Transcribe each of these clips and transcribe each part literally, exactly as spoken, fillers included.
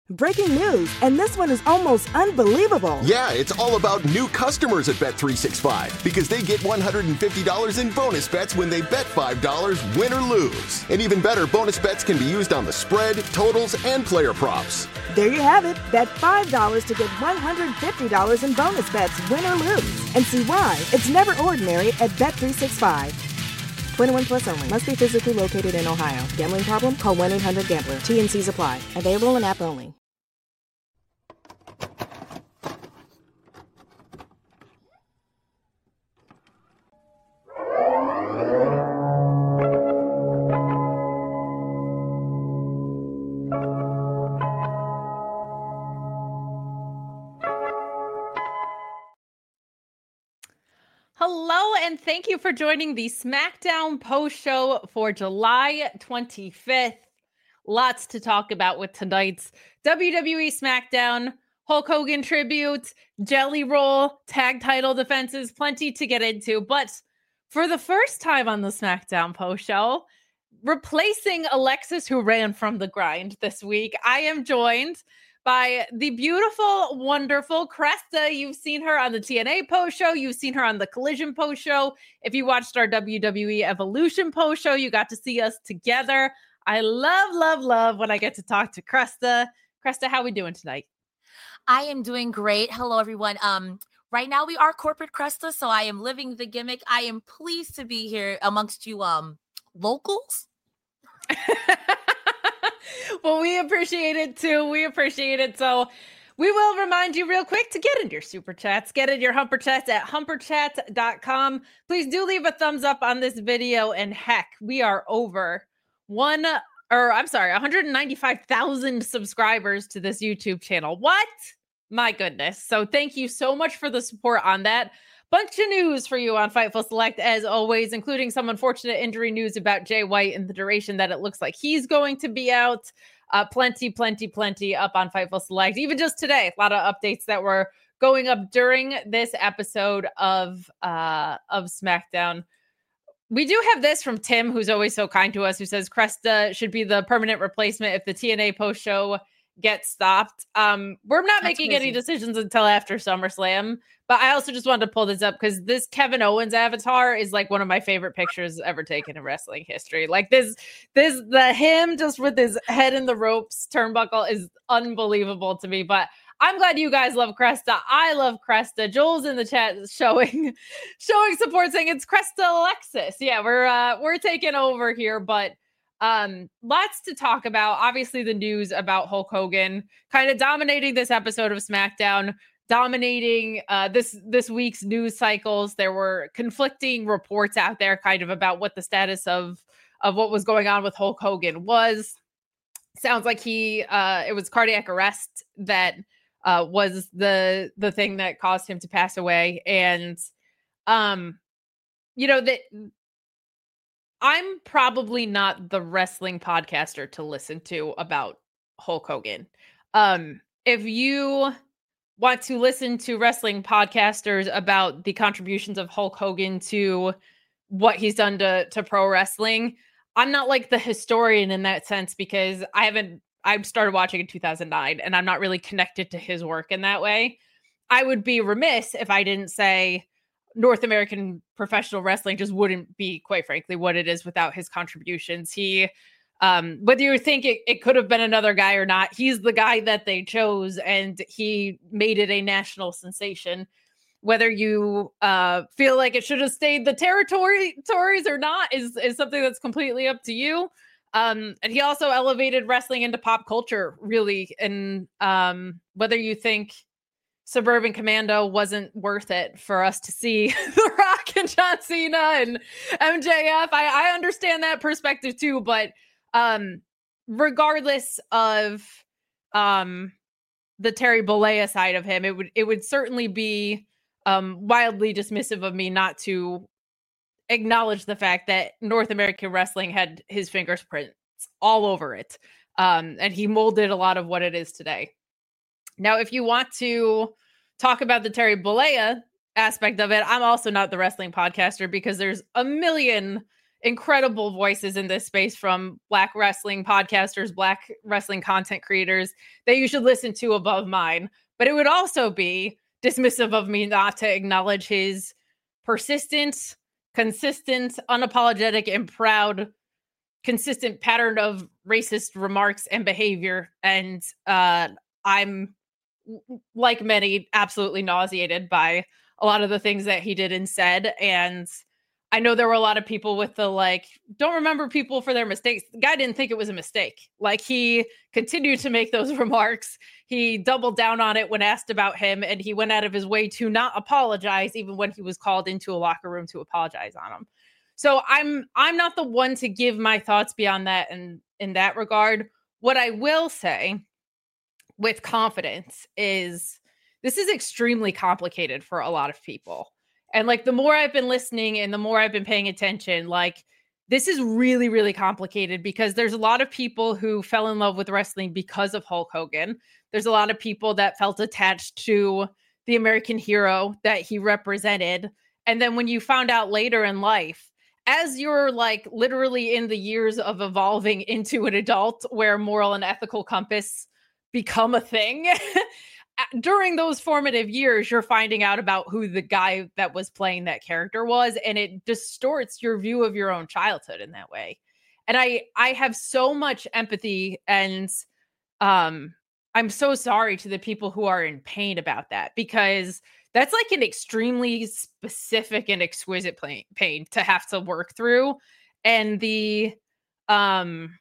Breaking news, and this one is almost unbelievable. Yeah, it's all about new customers at Bet three sixty-five because they get one hundred fifty dollars in bonus bets when they bet five dollars, win or lose. And even better, bonus bets can be used on the spread, totals, and player props. There you have it. Bet five dollars to get one hundred fifty dollars in bonus bets, win or lose. And see why it's never ordinary at Bet three sixty-five. twenty-one plus only. Must be physically located in Ohio. Gambling problem? Call one eight hundred gambler. T N Cs apply. Available in app only. Hello, and thank you for joining the SmackDown post show for July twenty-fifth. Lots to talk about with tonight's W W E SmackDown, Hulk Hogan tribute, Jelly Roll, tag title defenses, plenty to get into. But for the first time on the SmackDown post show, replacing Alexis, who ran from the grind this week, I am joined by the beautiful, wonderful Cresta. You've seen her on the T N A post show. You've seen her on the Collision post show. If you watched our W W E Evolution post show, you got to see us together. I love, love, love when I get to talk to Cresta. Cresta, how are we doing tonight? I am doing great. Hello, everyone. Um, right now we are corporate Cresta, so I am living the gimmick. I am pleased to be here amongst you um locals. Well, we appreciate it too. We appreciate it. So we will remind you real quick to get into your super chats. Get in your Humper Chats at humper chat dot com. Please do leave a thumbs up on this video. And heck, we are over one, or I'm sorry, one hundred ninety-five thousand subscribers to this YouTube channel. What? My goodness. So thank you so much for the support on that. Bunch of news for you on Fightful Select, as always, including some unfortunate injury news about Jay White and the duration that it looks like he's going to be out. Uh, plenty, plenty, plenty up on Fightful Select. Even just today, a lot of updates that were going up during this episode of uh, of SmackDown. We do have this from Tim, who's always so kind to us, who says Cresta should be the permanent replacement if the T N A post show gets stopped. Um, we're not That's making crazy. any decisions until after SummerSlam. But I also just wanted to pull this up because this Kevin Owens avatar is like one of my favorite pictures ever taken in wrestling history. Like this, this, the him just with his head in the ropes turnbuckle is unbelievable to me. But I'm glad you guys love Cresta. I love Cresta. Joel's in the chat showing, showing support, saying it's Cresta Alexis. Yeah, we're uh, we're taking over here, but um, lots to talk about. Obviously, the news about Hulk Hogan kind of dominating this episode of SmackDown. Dominating uh, this this week's news cycles. There were conflicting reports out there kind of about what the status of, of what was going on with Hulk Hogan was. Sounds like he, uh, it was cardiac arrest that uh, was the the thing that caused him to pass away. And, um, you know, that I'm probably not the wrestling podcaster to listen to about Hulk Hogan. Um, if you want to listen to wrestling podcasters about the contributions of Hulk Hogan to what he's done to, to pro wrestling, I'm not like the historian in that sense because I haven't, I started watching in two thousand nine and I'm not really connected to his work in that way. I would be remiss if I didn't say North American professional wrestling just wouldn't be, quite frankly, what it is without his contributions. He, Um, whether you think it, it could have been another guy or not, he's the guy that they chose and he made it a national sensation. Whether you uh, feel like it should have stayed the territory territories or not is, is something that's completely up to you. Um, and he also elevated wrestling into pop culture, really. And um, whether you think Suburban Commando wasn't worth it for us to see The Rock and John Cena and M J F, I, I understand that perspective too, but Um, regardless of um the Terry Bollea side of him, it would it would certainly be um wildly dismissive of me not to acknowledge the fact that North American wrestling had his fingerprints all over it. Um, and he molded a lot of what it is today. Now, if you want to talk about the Terry Bollea aspect of it, I'm also not the wrestling podcaster because there's a million incredible voices in this space from Black wrestling podcasters, Black wrestling content creators that you should listen to above mine. But it would also be dismissive of me not to acknowledge his persistent, consistent, unapologetic, and proud, consistent pattern of racist remarks and behavior. And uh, I'm, like many, absolutely nauseated by a lot of the things that he did and said. And I know there were a lot of people with the, like, don't remember people for their mistakes. The guy didn't think it was a mistake. Like, he continued to make those remarks. He doubled down on it when asked about him, and he went out of his way to not apologize, even when he was called into a locker room to apologize on him. So I'm I'm not the one to give my thoughts beyond that in, in that regard. What I will say with confidence is this is extremely complicated for a lot of people. And like, the more I've been listening and the more I've been paying attention, like, this is really, really complicated because there's a lot of people who fell in love with wrestling because of Hulk Hogan. There's a lot of people that felt attached to the American hero that he represented. And then when you found out later in life, as you're like literally in the years of evolving into an adult where moral and ethical compass become a thing, during those formative years, you're finding out about who the guy that was playing that character was, and it distorts your view of your own childhood in that way. And I, I have so much empathy, and um, I'm so sorry to the people who are in pain about that, because that's like an extremely specific and exquisite pain, pain to have to work through. And the, um,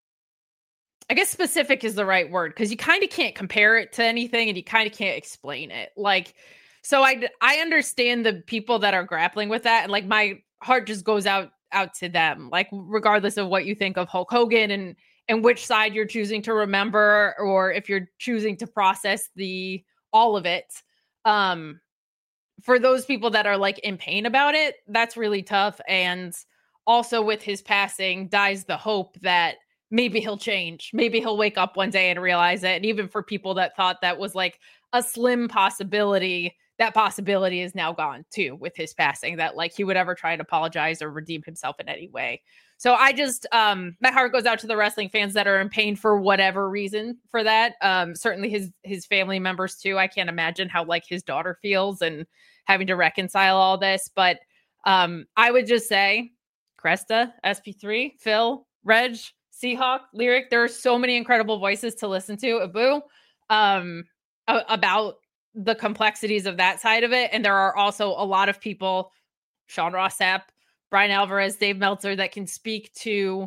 I guess specific is the right word, because you kind of can't compare it to anything and you kind of can't explain it. Like, so I, I understand the people that are grappling with that. And like, my heart just goes out, out to them, like, regardless of what you think of Hulk Hogan and, and which side you're choosing to remember, or if you're choosing to process the, all of it. Um, for those people that are like in pain about it, that's really tough. And also with his passing dies the hope that maybe he'll change. Maybe he'll wake up one day and realize it. And even for people that thought that was like a slim possibility, that possibility is now gone too with his passing, that like he would ever try and apologize or redeem himself in any way. So I just, um, my heart goes out to the wrestling fans that are in pain for whatever reason for that. Um, certainly his, his family members too. I can't imagine how like his daughter feels and having to reconcile all this. But um, I would just say Cresta, S P three, Phil, Reg, Seahawk, Lyric, there are so many incredible voices to listen to, Abu, um, about the complexities of that side of it. And there are also a lot of people, Sean Ross Sapp, Brian Alvarez, Dave Meltzer, that can speak to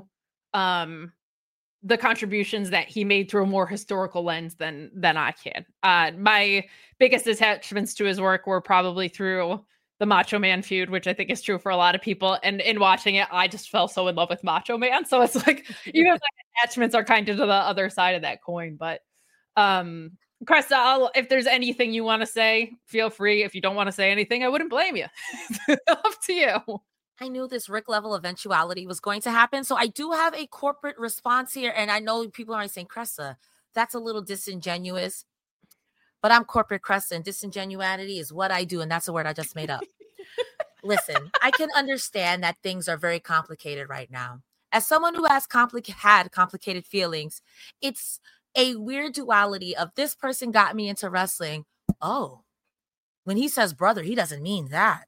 um, the contributions that he made through a more historical lens than than I can. Uh, my biggest attachments to his work were probably through the Macho Man feud, which I think is true for a lot of people. And in watching it, I just fell so in love with Macho Man. So it's like, even if like attachments are kind of to the other side of that coin. But um, Cresta, I'll, if there's anything you want to say, feel free. If you don't want to say anything, I wouldn't blame you. Up to you. I knew this Rick level eventuality was going to happen. So I do have a corporate response here. And I know people are saying, Cresta, that's a little disingenuous. But I'm corporate Cresta, and disingenuity is what I do. And that's a word I just made up. Listen, I can understand that things are very complicated right now. As someone who has compli- had complicated feelings, it's a weird duality of this person got me into wrestling. Oh, when he says brother, he doesn't mean that.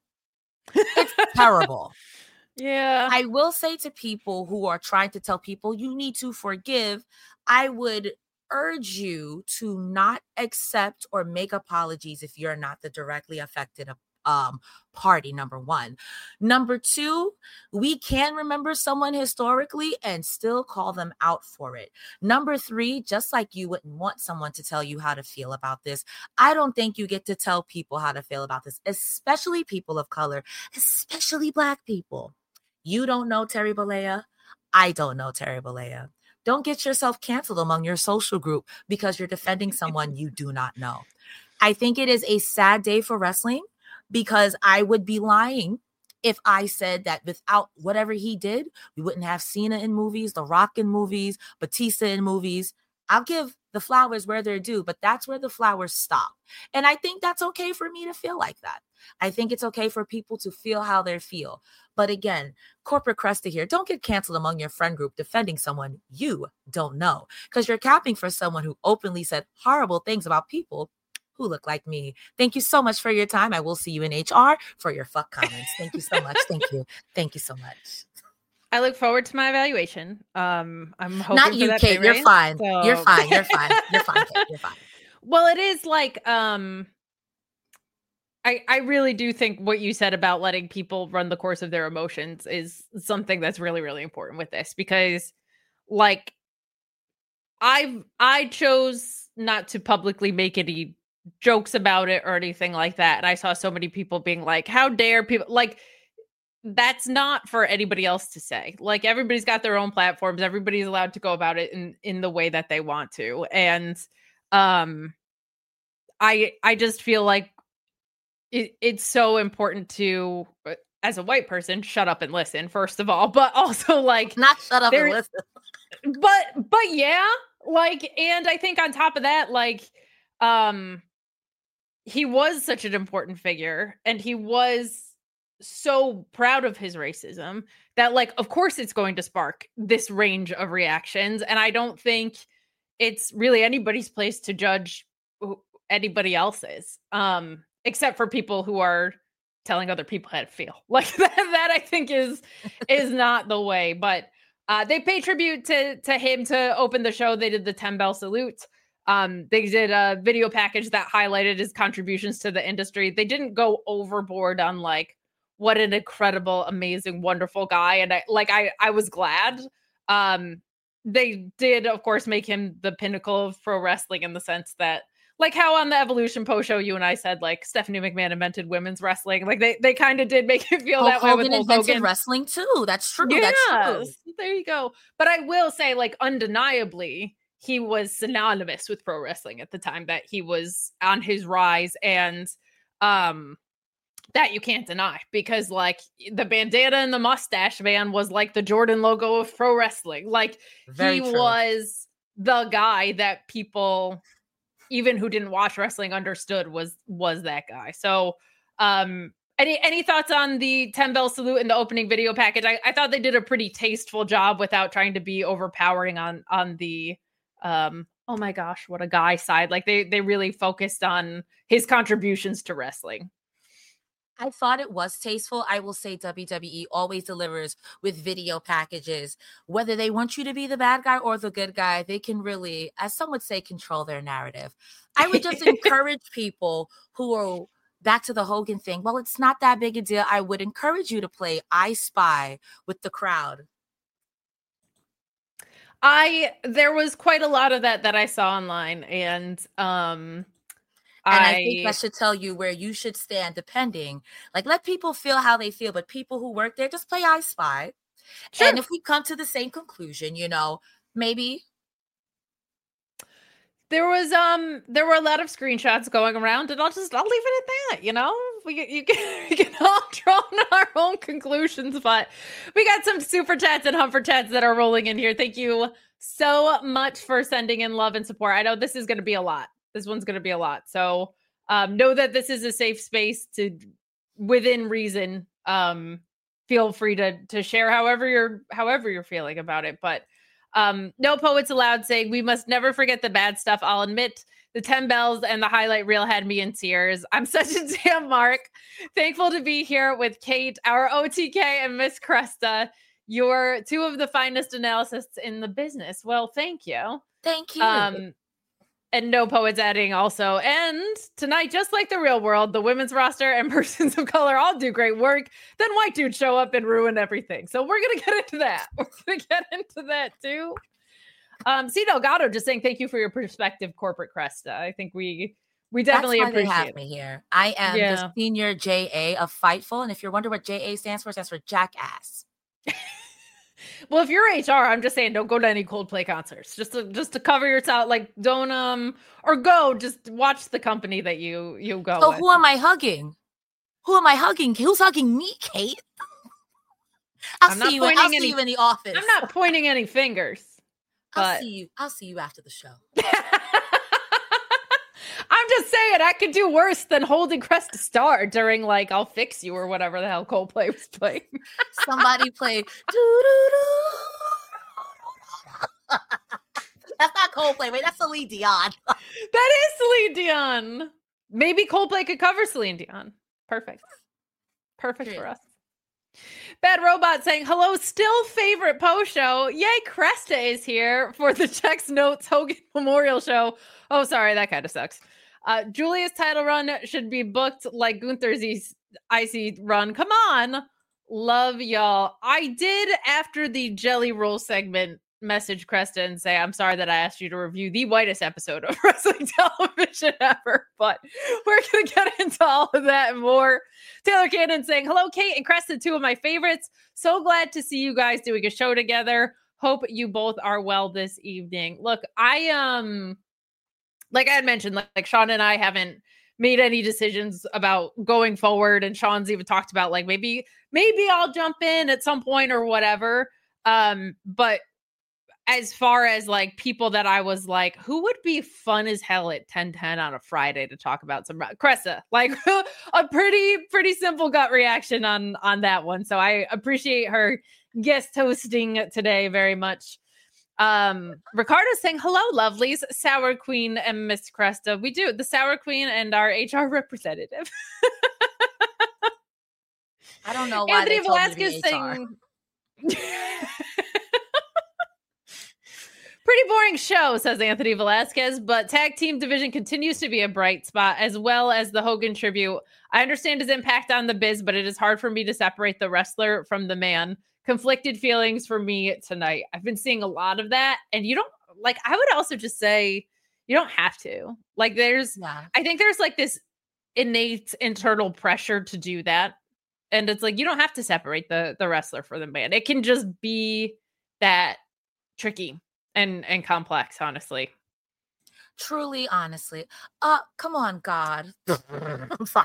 It's terrible. Yeah. I will say to people who are trying to tell people you need to forgive, I would urge you to not accept or make apologies if you're not the directly affected um, party, number one. Number two, we can remember someone historically and still call them out for it. Number three, just like you wouldn't want someone to tell you how to feel about this, I don't think you get to tell people how to feel about this, especially people of color, especially Black people. You don't know Terry Bollea. I don't know Terry Bollea. Don't get yourself canceled among your social group because you're defending someone you do not know. I think it is a sad day for wrestling because I would be lying if I said that without whatever he did, we wouldn't have Cena in movies, The Rock in movies, Batista in movies. I'll give the flowers where they're due, but that's where the flowers stop. And I think that's okay for me to feel like that. I think it's okay for people to feel how they feel. But again, corporate Cresta here, don't get canceled among your friend group defending someone you don't know, because you're capping for someone who openly said horrible things about people who look like me. Thank you so much for your time. I will see you in H R for your fuck comments. Thank you so much. Thank you. Thank you so much. I look forward to my evaluation. Um, I'm hoping Not for you, that Kate. pay You're raise, fine. so- You're fine. You're fine. You're fine, Kate. You're fine. Well, it is like, um, I, I really do think what you said about letting people run the course of their emotions is something that's really, really important with this, because like I've, I chose not to publicly make any jokes about it or anything like that. And I saw so many people being like, how dare people, like, that's not for anybody else to say. Like, everybody's got their own platforms. Everybody's allowed to go about it in, in the way that they want to. And um, I, I just feel like It, it's so important to, as a white person, shut up and listen, first of all, but also like not shut up and listen. But but yeah, like, and I think on top of that, like, um, he was such an important figure, and he was so proud of his racism that, like, of course, it's going to spark this range of reactions, and I don't think it's really anybody's place to judge anybody else's. Um. Except for people who are telling other people how to feel. Like that, that I think is is not the way. But uh, they pay tribute to to him to open the show. They did the ten bell salute. Um, they did a video package that highlighted his contributions to the industry. They didn't go overboard on like what an incredible, amazing, wonderful guy. And I like I I was glad. Um, they did, of course, make him the pinnacle of pro wrestling in the sense that, like how on the Evolution post show, you and I said, like, Stephanie McMahon invented women's wrestling. Like, they, they kind of did make it feel Hulk that way Hogan with Hulk invented Hogan. wrestling too. That's true. Yes, That's true. there you go. But I will say, like, undeniably, he was synonymous with pro wrestling at the time that he was on his rise. And um, that you can't deny, because, like, the bandana and the mustache man was like the Jordan logo of pro wrestling. Like, Very he true. was the guy that people, even who didn't watch wrestling, understood was was that guy. So um any any thoughts on the ten bell salute and the opening video package? I, I thought they did a pretty tasteful job without trying to be overpowering on on the um oh my gosh, what a guy side. Like they they really focused on his contributions to wrestling. I thought it was tasteful. I will say W W E always delivers with video packages. Whether they want you to be the bad guy or the good guy, they can really, as some would say, control their narrative. I would just encourage people who are back to the Hogan thing. Well, it's not that big a deal. I would encourage you to play I Spy with the crowd. I there was quite a lot of that that I saw online, and um And I, I think that should tell you where you should stand, depending. Like, let people feel how they feel, but people who work there, just play I Spy. Sure. And if we come to the same conclusion, you know, maybe. There was um there were a lot of screenshots going around, and I'll just I'll leave it at that. You know, we you can, we can all draw our own conclusions, but we got some super chats and humper chats that are rolling in here. Thank you so much for sending in love and support. I know this is going to be a lot. This one's going to be a lot. So um, know that this is a safe space to, within reason, um, feel free to to share however you're however you're feeling about it. But um, no poets allowed saying we must never forget the bad stuff. I'll admit the ten bells and the highlight reel had me in tears. I'm such a damn mark. Thankful to be here with Kate, our O T K, and Miss Cresta. You're two of the finest analysts in the business. Well, thank you. Thank you. Um, And no poets adding also. And tonight, just like the real world, the women's roster and persons of color all do great work. Then white dudes show up and ruin everything. So we're going to get into that. We're going to get into that too. Um, C. Delgado just saying thank you for your perspective, corporate Cresta. I think we we definitely That's why appreciate they have it. me here. I am Yeah. the senior J A of Fightful. And if you're wondering what J A stands for, it stands for jackass. Well, if you're H R, I'm just saying don't go to any Coldplay concerts. Just to just to cover yourself, like don't um or go, just watch the company that you you go So with. who am I hugging? Who am I hugging? Who's hugging me, Kate? I'll I'm see not you. In, pointing I'll any- see you in the office. I'm not pointing any fingers. I'll but- see you. I'll see you after the show. I'm just saying saying I could do worse than holding Crest to star during like I'll Fix You or whatever the hell Coldplay was playing. Somebody play. That's not Coldplay. Wait, that's Celine Dion. That is Celine Dion. Maybe Coldplay could cover Celine Dion. Perfect. Perfect True. For us. Bad Robot saying, hello, still favorite post show. Yay, Cresta is here for the Checks Notes Hogan Memorial Show. Oh, sorry, that kind of sucks. Uh, Julia's title run should be booked like Gunther's I C run. Come on. Love y'all. I did, after the Jelly Roll segment, message Cresta and say, I'm sorry that I asked you to review the whitest episode of wrestling television ever, but we're going to get into all of that and more. Taylor Cannon saying, hello, Kate and Cresta, two of my favorites. So glad to see you guys doing a show together. Hope you both are well this evening. Look, I, um, like I had mentioned, like, like Sean and I haven't made any decisions about going forward. And Sean's even talked about like, maybe, maybe I'll jump in at some point or whatever. Um, but as far as like people that I was like, who would be fun as hell at ten ten on a Friday to talk about some Cresta, like a pretty, pretty simple gut reaction on, on that one. So I appreciate her guest hosting today very much. Um, Ricardo's saying, hello, lovelies, Sour Queen and Miss Cresta. We do the Sour Queen and our H R representative. I don't know why Anthony they told Velasquez me to be H R. saying pretty boring show, says Anthony Velasquez, but tag team division continues to be a bright spot, as well as the Hogan tribute. I understand his impact on the biz, but it is hard for me to separate the wrestler from the man. Conflicted feelings for me tonight. I've been seeing a lot of that, and you don't like, I would also just say you don't have to. Like there's, yeah. I think there's like this innate internal pressure to do that. And it's like, you don't have to separate the, the wrestler from the man. It can just be that tricky and and complex, honestly. Truly, honestly. Uh, come on, God. I'm sorry.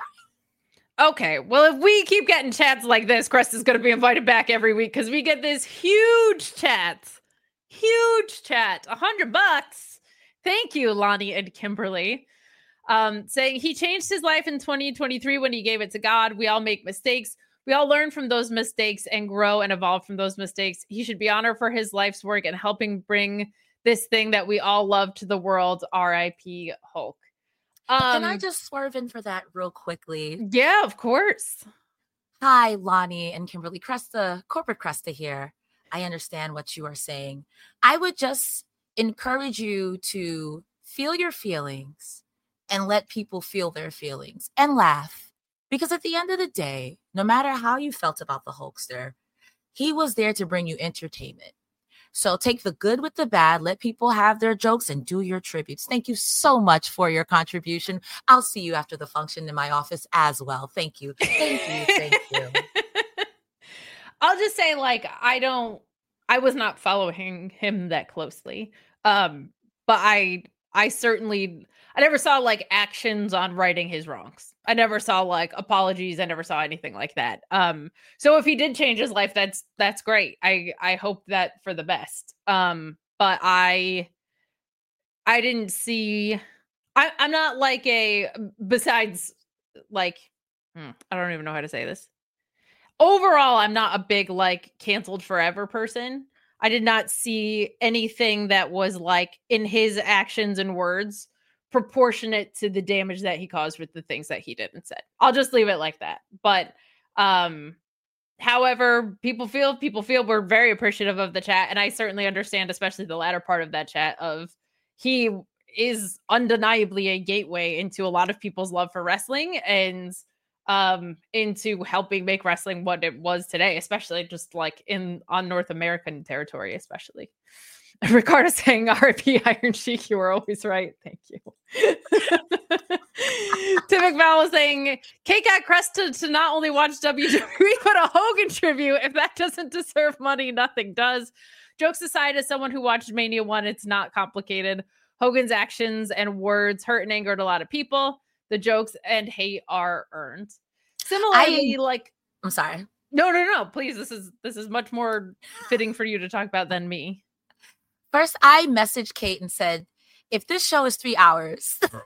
Okay, well, if we keep getting chats like this, Crest is going to be invited back every week because we get this huge chat. Huge chat. A hundred bucks. Thank you, Lonnie and Kimberly. Um, saying he changed his life in twenty twenty-three when he gave it to God. We all make mistakes. We all learn from those mistakes and grow and evolve from those mistakes. He should be honored for his life's work and helping bring this thing that we all love to the world. R I P Hulk. Um, Can I just swerve in for that real quickly? Yeah, of course. Hi, Lonnie and Kimberly. Cresta, Corporate Cresta here. I understand what you are saying. I would just encourage you to feel your feelings and let people feel their feelings and laugh. Because at the end of the day, no matter how you felt about the Hulkster, he was there to bring you entertainment. So take the good with the bad, let people have their jokes and do your tributes. Thank you so much for your contribution. I'll see you after the function in my office as well. Thank you. Thank you. Thank you. I'll just say, like, I don't, I was not following him that closely. Um, but I, I certainly, I never saw like actions on righting his wrongs. I never saw like apologies. I never saw anything like that. Um, so if he did change his life, that's, that's great. I, I hope that for the best. Um, but I, I didn't see, I, I'm not like a, besides like, hmm, I don't even know how to say this. Overall, I'm not a big like canceled forever person. I did not see anything that was like in his actions and words proportionate to the damage that he caused with the things that he did and said. I'll just leave it like that. But um, however people feel, people feel we're very appreciative of the chat. And I certainly understand, especially the latter part of that chat of he is undeniably a gateway into a lot of people's love for wrestling and um into helping make wrestling what it was today, especially just like in on North American territory, especially. Ricardo saying R I P Iron Sheik, you were always right. Thank you. Tim McVowell saying Kate got Cresta to not only watch W W E but a Hogan tribute. If that doesn't deserve money, nothing does. Jokes aside, as someone who watched Mania one, it's not complicated. Hogan's actions and words hurt and angered a lot of people. The jokes and hate are earned. Similarly, I, like I'm sorry. No, no, no. Please, this is this is much more fitting for you to talk about than me. First, I messaged Kate and said, if this show is three hours,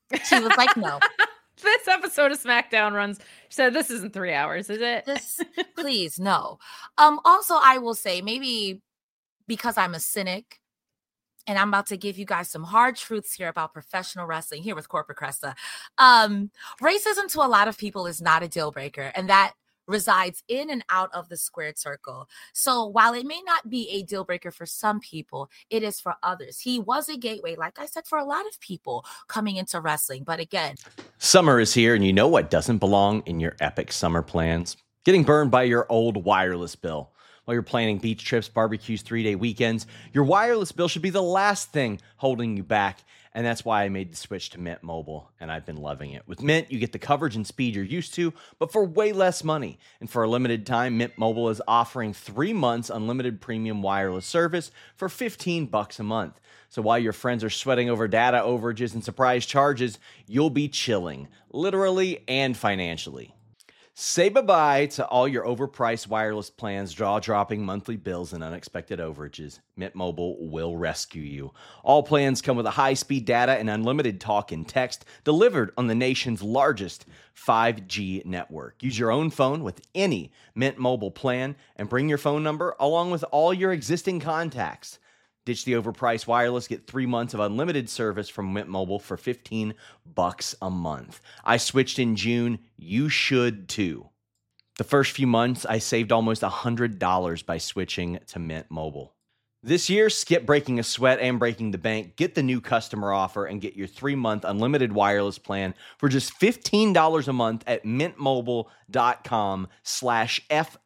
She was like, no. This episode of SmackDown runs. She said, this isn't three hours, is it? This, please, no. Um, also, I will say, maybe because I'm a cynic, and I'm about to give you guys some hard truths here about professional wrestling here with Corporate Cresta. Um, racism to a lot of people is not a deal breaker, and that resides in and out of the squared circle. So while it may not be a deal breaker for some people, it is for others. He was a gateway, like I said, for a lot of people coming into wrestling. But again, summer is here, and you know what doesn't belong in your epic summer plans? Getting burned by your old wireless bill. While you're planning beach trips, barbecues, three-day weekends, your wireless bill should be the last thing holding you back. And that's why I made the switch to Mint Mobile, and I've been loving it. With Mint, you get the coverage and speed you're used to, but for way less money. And for a limited time, Mint Mobile is offering three months unlimited premium wireless service for fifteen bucks a month. So while your friends are sweating over data overages and surprise charges, you'll be chilling, literally and financially. Say bye-bye to all your overpriced wireless plans, jaw-dropping monthly bills, and unexpected overages. Mint Mobile will rescue you. All plans come with a high-speed data and unlimited talk and text delivered on the nation's largest five G network. Use your own phone with any Mint Mobile plan and bring your phone number along with all your existing contacts. Ditch the overpriced wireless, get three months of unlimited service from Mint Mobile for fifteen bucks a month. I switched in June. You should too. The first few months, I saved almost one hundred dollars by switching to Mint Mobile. This year, skip breaking a sweat and breaking the bank. Get the new customer offer and get your three-month unlimited wireless plan for just fifteen dollars a month at mintmobile.com slash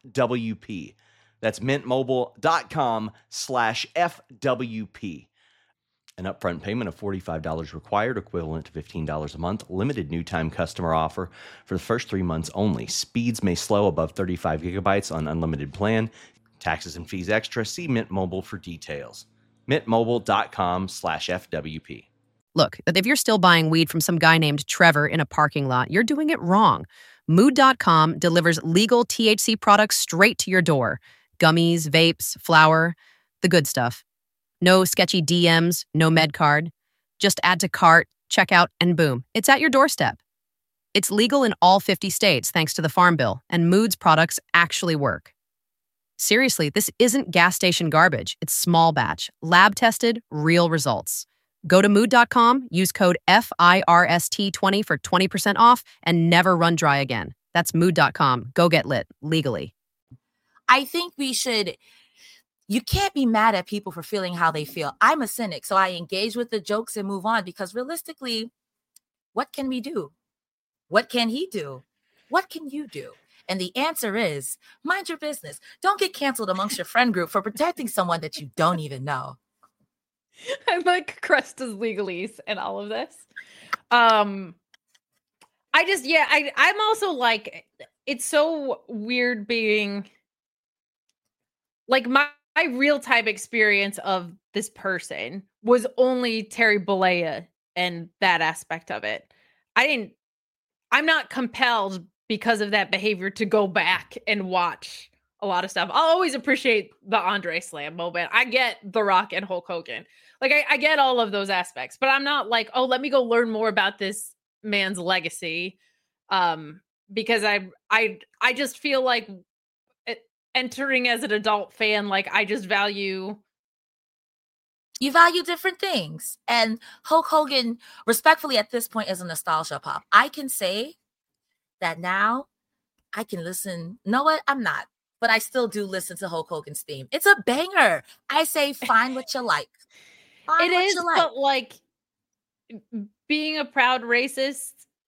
FWP. That's mintmobile.com slash FWP. An upfront payment of forty-five dollars required, equivalent to fifteen dollars a month. Limited new time customer offer for the first three months only. Speeds may slow above thirty-five gigabytes on unlimited plan. Taxes and fees extra. See Mint Mobile for details. mintmobile.com slash FWP. Look, if you're still buying weed from some guy named Trevor in a parking lot, you're doing it wrong. Mood dot com delivers legal T H C products straight to your door. Gummies, vapes, flour, the good stuff. No sketchy D Ms, no med card. Just add to cart, checkout, and boom, it's at your doorstep. It's legal in all fifty states thanks to the Farm Bill, and Mood's products actually work. Seriously, this isn't gas station garbage. It's small batch, lab tested, real results. Go to mood dot com, use code F I R S T twenty for twenty percent off, and never run dry again. That's mood dot com. Go get lit, legally. I think we should, you can't be mad at people for feeling how they feel. I'm a cynic, so I engage with the jokes and move on because realistically, what can we do? What can he do? What can you do? And the answer is, mind your business. Don't get canceled amongst your friend group for protecting someone that you don't even know. I like Cresta's legalese and all of this. Um, I just, yeah, I, I'm also like, it's so weird being like my, my real time experience of this person was only Terry Bollea and that aspect of it. I didn't, I'm not compelled because of that behavior to go back and watch a lot of stuff. I'll always appreciate the Andre Slam moment. I get The Rock and Hulk Hogan. Like, I, I get all of those aspects, but I'm not like, oh, let me go learn more about this man's legacy. Um, because I, I, I just feel like it, entering as an adult fan, like I just value. You value different things. And Hulk Hogan, respectfully at this point, is a nostalgia pop. I can say that now I can listen. Know what? I'm not. But I still do listen to Hulk Hogan's theme. It's a banger. I say find what you like. Find It what is, you like. but like being a proud racist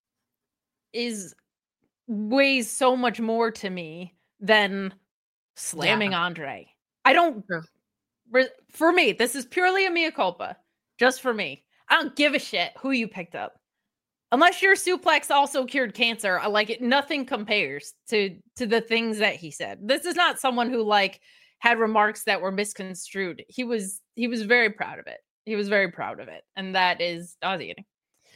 is weighs so much more to me than slamming Yeah. Andre. I don't, True. re- for me, this is purely a mea culpa. Just for me. I don't give a shit who you picked up. Unless your suplex also cured cancer, I like it. Nothing compares to to the things that he said. This is not someone who like had remarks that were misconstrued. He was he was very proud of it. He was very proud of it, and that is nauseating.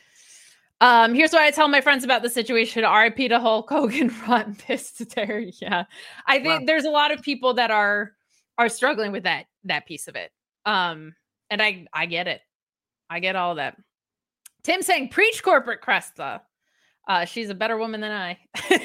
Um, here's what I tell my friends about the situation. R I P to Hulk Hogan, rotten piss to Terry. Yeah, I think Wow. there's a lot of people that are are struggling with that that piece of it. Um, and I I get it. I get all of that. Tim saying, preach corporate Cresta. Uh, she's a better woman than I.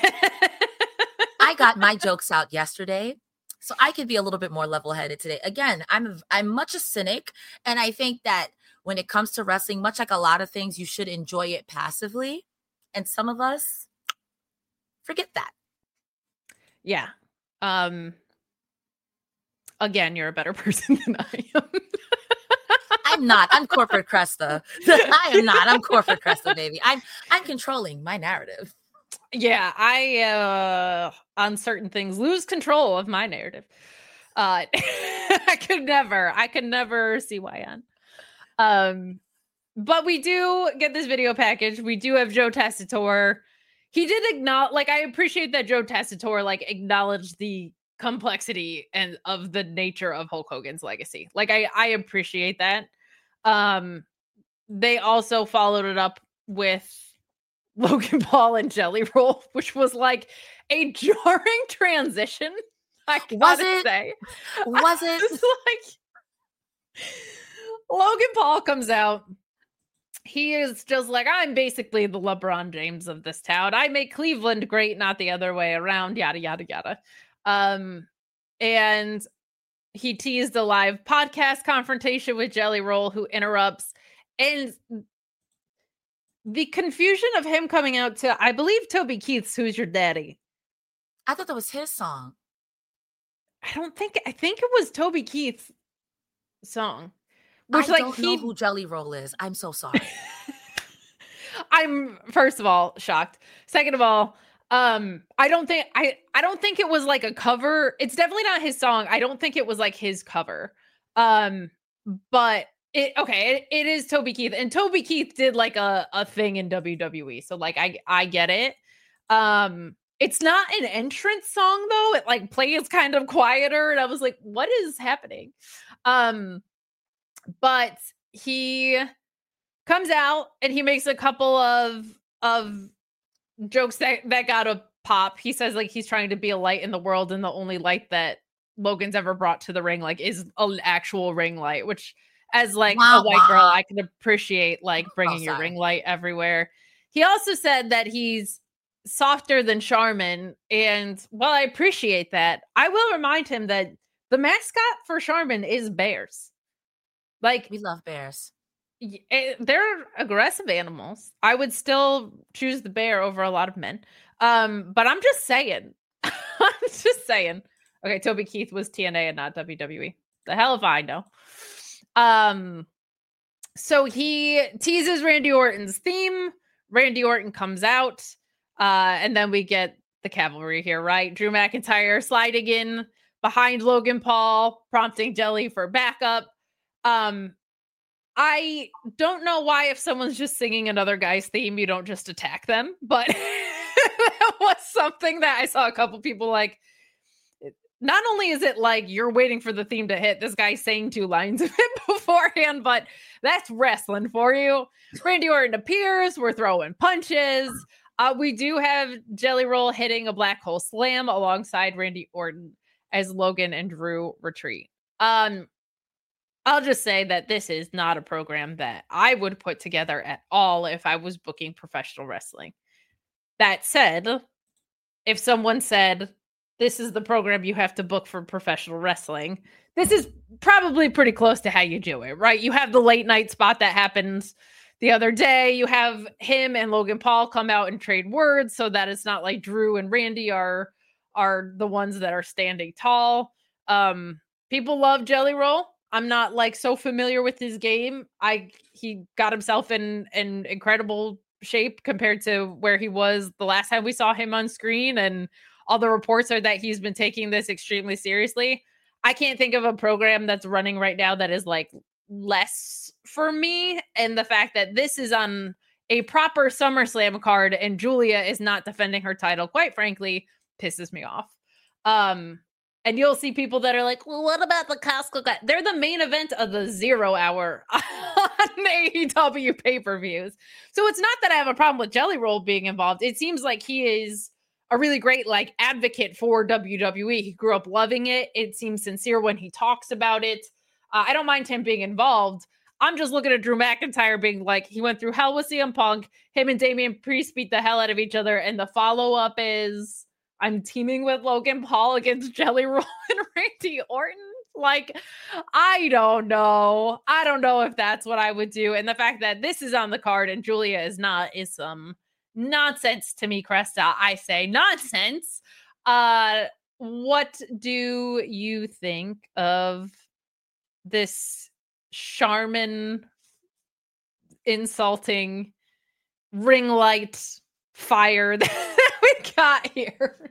I got my jokes out yesterday, so I could be a little bit more level-headed today. Again, I'm I'm much a cynic, and I think that when it comes to wrestling, much like a lot of things, you should enjoy it passively. And some of us forget that. Yeah. Um. Again, you're a better person than I am. I'm not. I'm corporate Cresta. I am not. I'm corporate Cresta, baby. I'm I'm controlling my narrative. Yeah, I uh on certain things lose control of my narrative. Uh I could never, I could never see why on. Um, but we do get this video package. We do have Joe Tessitore. He did acknowledge, like, I appreciate that Joe Tessitore like acknowledged the complexity and of the nature of Hulk Hogan's legacy. Like, I I appreciate that. Um, they also followed it up with Logan Paul and Jelly Roll, which was like a jarring transition. I gotta was it? say, was it like Logan Paul comes out? He is just like, I'm basically the LeBron James of this town. I make Cleveland great, not the other way around. Yada yada yada. Um, and he teased a live podcast confrontation with Jelly Roll, who interrupts, and the confusion of him coming out to, I believe, Toby Keith's "Who's Your Daddy." I thought that was his song. I don't think. I think it was Toby Keith's song. Which, I like, don't he... know who Jelly Roll is. I'm so sorry. I'm first of all shocked. Second of all, um, I don't think I I don't think it was like a cover. It's definitely not his song. I don't think it was like his cover. Um, but it okay. It, it is Toby Keith, and Toby Keith did like a a thing in W W E. So like I I get it. Um. It's not an entrance song though. It like plays kind of quieter, and I was like, "What is happening?" Um, but he comes out and he makes a couple of of jokes that that got a pop. He says like he's trying to be a light in the world, and the only light that Logan's ever brought to the ring like is an actual ring light. Which, as like wow, a white wow. girl, I can appreciate like bringing oh, your ring light everywhere. He also said that he's softer than Charmin, and while I appreciate that, I will remind him that the mascot for Charmin is bears. Like, we love bears. It, they're aggressive animals. I would still choose the bear over a lot of men. Um, but I'm just saying. I'm just saying. Okay, Toby Keith was T N A and not W W E. The hell if I know. Um, so he teases Randy Orton's theme. Randy Orton comes out. Uh, and then we get the cavalry here, right? Drew McIntyre sliding in behind Logan Paul, prompting Jelly for backup. Um, I don't know why if someone's just singing another guy's theme, you don't just attack them. But that was something that I saw a couple people like. Not only is it like you're waiting for the theme to hit, this guy saying two lines of it beforehand, but that's wrestling for you. Randy Orton appears. We're throwing punches. Uh, we do have Jelly Roll hitting a black hole slam alongside Randy Orton as Logan and Drew retreat. Um, I'll just say that this is not a program that I would put together at all if I was booking professional wrestling. That said, if someone said, this is the program you have to book for professional wrestling, this is probably pretty close to how you do it, right? You have the late night spot that happens the other day. You have him and Logan Paul come out and trade words so that it's not like Drew and Randy are are the ones that are standing tall. Um, people love Jelly Roll. I'm not like so familiar with his game. I he got himself in in incredible shape compared to where he was the last time we saw him on screen, and all the reports are that he's been taking this extremely seriously. I can't think of a program that's running right now that is like less for me, and the fact that this is on a proper SummerSlam card and Julia is not defending her title, quite frankly, pisses me off. Um, and you'll see people that are like, well, what about the Costco guy? They're the main event of the zero hour on A E W pay-per-views. So it's not that I have a problem with Jelly Roll being involved. It seems like he is a really great like advocate for W W E. He grew up loving it. It seems sincere when he talks about it. Uh, I don't mind him being involved. I'm just looking at Drew McIntyre being like, he went through hell with C M Punk. Him and Damian Priest beat the hell out of each other. And the follow-up is I'm teaming with Logan Paul against Jelly Roll and Randy Orton. Like, I don't know. I don't know if that's what I would do. And the fact that this is on the card and Julia is not is some nonsense to me, Cresta. I say nonsense. Uh, what do you think of this Charmin insulting ring light fire that we got here?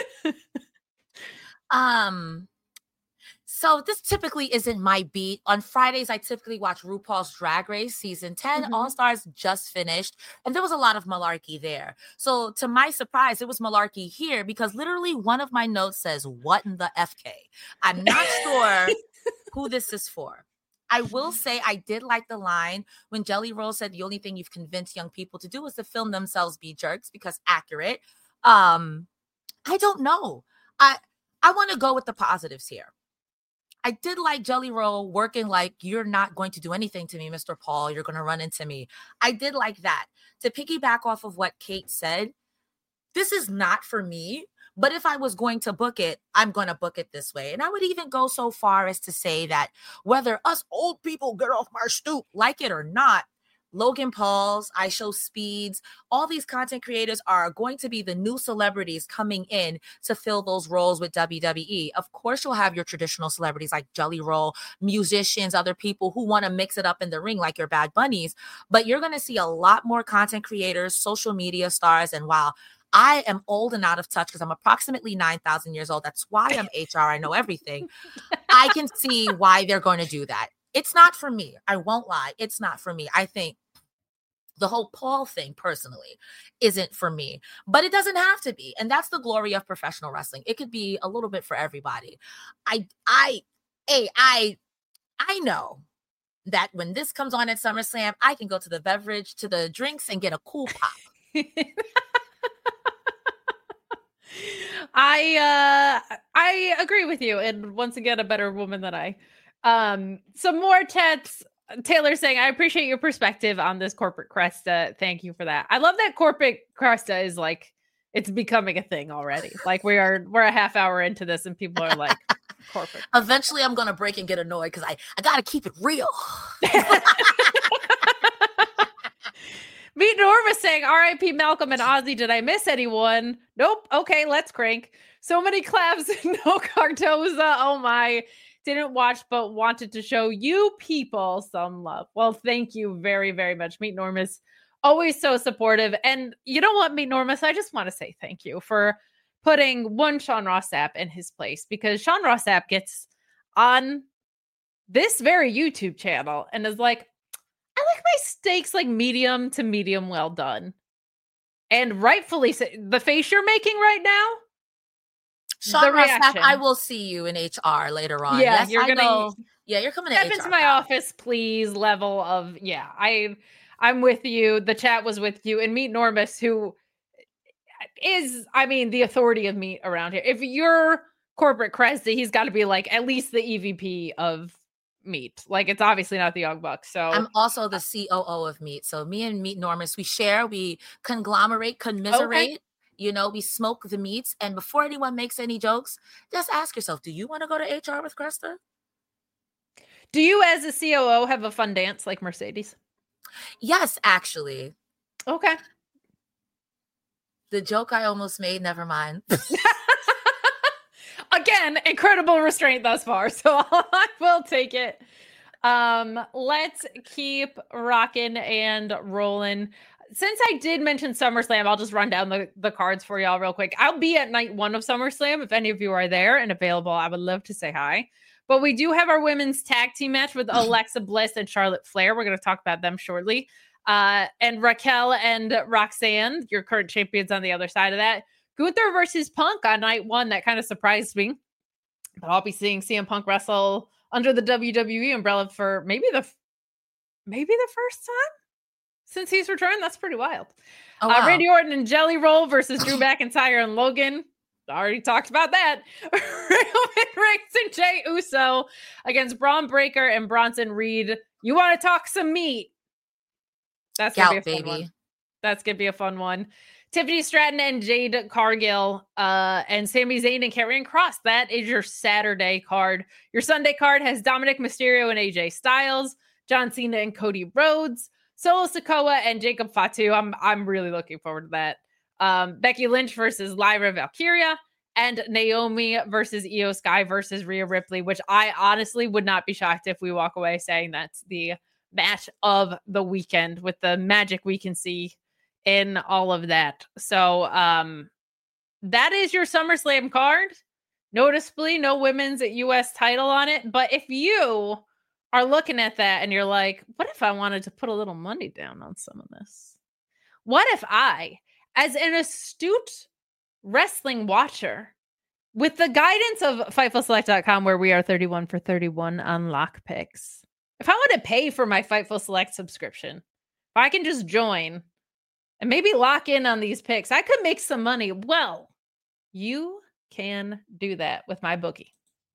um So this typically isn't my beat. On Fridays, I typically watch RuPaul's Drag Race season ten. Mm-hmm. All-Stars just finished, and there was a lot of malarkey there. So to my surprise, it was malarkey here because literally one of my notes says, what in the F K? I'm not sure who this is for. I will say I did like the line when Jelly Roll said the only thing you've convinced young people to do is to film themselves be jerks because accurate. Um, I don't know. I, I want to go with the positives here. I did like Jelly Roll working like, you're not going to do anything to me, Mister Paul. You're going to run into me. I did like that. To piggyback off of what Kate said, this is not for me, but if I was going to book it, I'm going to book it this way. And I would even go so far as to say that whether us old people get off my stoop, like it or not, Logan Paul's, I Show Speeds, all these content creators are going to be the new celebrities coming in to fill those roles with W W E. Of course, you'll have your traditional celebrities like Jelly Roll, musicians, other people who want to mix it up in the ring like your Bad Bunnies. But you're going to see a lot more content creators, social media stars. And while I am old and out of touch because I'm approximately nine thousand years old, that's why I'm H R, I know everything. I can see why they're going to do that. It's not for me. I won't lie. It's not for me. I think the whole Paul thing personally isn't for me, but it doesn't have to be. And that's the glory of professional wrestling. It could be a little bit for everybody. I, I, hey, I, I know that when this comes on at SummerSlam, I can go to the beverage, to the drinks and get a cool pop. I, uh, I agree with you. And once again, a better woman than I. Um, some more chats. Taylor saying, I appreciate your perspective on this corporate cresta. Thank you for that. I love that corporate cresta is like, it's becoming a thing already. Like we are, we're a half hour into this and people are like, corporate. Eventually I'm going to break and get annoyed because I, I got to keep it real. Meet Norma saying, R I P Malcolm and Ozzy. Did I miss anyone? Nope. Okay, let's crank. So many claps, no Cardoza. Oh my. Didn't watch, but wanted to show you people some love. Well, thank you very, very much. Meet Normus, always so supportive. And you know what, Meet Normus, I just want to say thank you for putting one Sean Ross Sapp in his place because Sean Ross Sapp gets on this very YouTube channel and is like, I like my steaks like medium to medium well done. And rightfully so. The face you're making right now, Sean Ross Sapp, I will see you in H R later on. Yeah, yes, you're I gonna know. Yeah, you're coming to step H R into my now. office, please. Level of yeah, I I'm with you. The chat was with you, and Meet Normus, who is, I mean, the authority of meat around here. If you're corporate Cresta, he's got to be like at least the E V P of meat. Like it's obviously not the Young Bucks. So I'm also the C O O of meat. So me and Meet Normus, we share, we conglomerate, commiserate. Okay. You know, we smoke the meats. And before anyone makes any jokes, just ask yourself, do you want to go to H R with Cresta? Do you, as a C O O, have a fun dance like Mercedes? Yes, actually. Okay. The joke I almost made, never mind. Again, incredible restraint thus far. So I will take it. Um, let's keep rocking and rolling. Since I did mention SummerSlam, I'll just run down the, the cards for y'all real quick. I'll be at night one of SummerSlam. If any of you are there and available, I would love to say hi. But we do have our women's tag team match with Alexa Bliss and Charlotte Flair. We're going to talk about them shortly. Uh, and Raquel and Roxanne, your current champions on the other side of that. Gunther versus Punk on night one. That kind of surprised me. But I'll be seeing C M Punk wrestle under the W W E umbrella for maybe the maybe the first time since he's returned. That's pretty wild. Oh, wow. uh, Randy Orton and Jelly Roll versus Drew McIntyre and Logan. Already talked about that. Roman Reigns and Jey Uso against Braun Breaker and Bronson Reed. You want to talk some meat? That's gonna Gout, be a fun baby. one. That's gonna be a fun one. Tiffany Stratton and Jade Cargill, uh, and Sami Zayn and Karrion Kross. That is your Saturday card. Your Sunday card has Dominic Mysterio and A J Styles, John Cena and Cody Rhodes, Solo Sikoa and Jacob Fatu. I'm I'm really looking forward to that. Um, Becky Lynch versus Lyra Valkyria, and Naomi versus Io Sky versus Rhea Ripley, which I honestly would not be shocked if we walk away saying that's the match of the weekend with the magic we can see in all of that. So um, that is your SummerSlam card. Noticeably, no women's U S title on it. But if you are looking at that and you're like, what if I wanted to put a little money down on some of this? What if I, as an astute wrestling watcher, with the guidance of Fightful Select dot com, where we are thirty-one for thirty-one on lock picks, if I want to pay for my Fightful Select subscription, if I can just join and maybe lock in on these picks, I could make some money. Well, you can do that with MyBookie.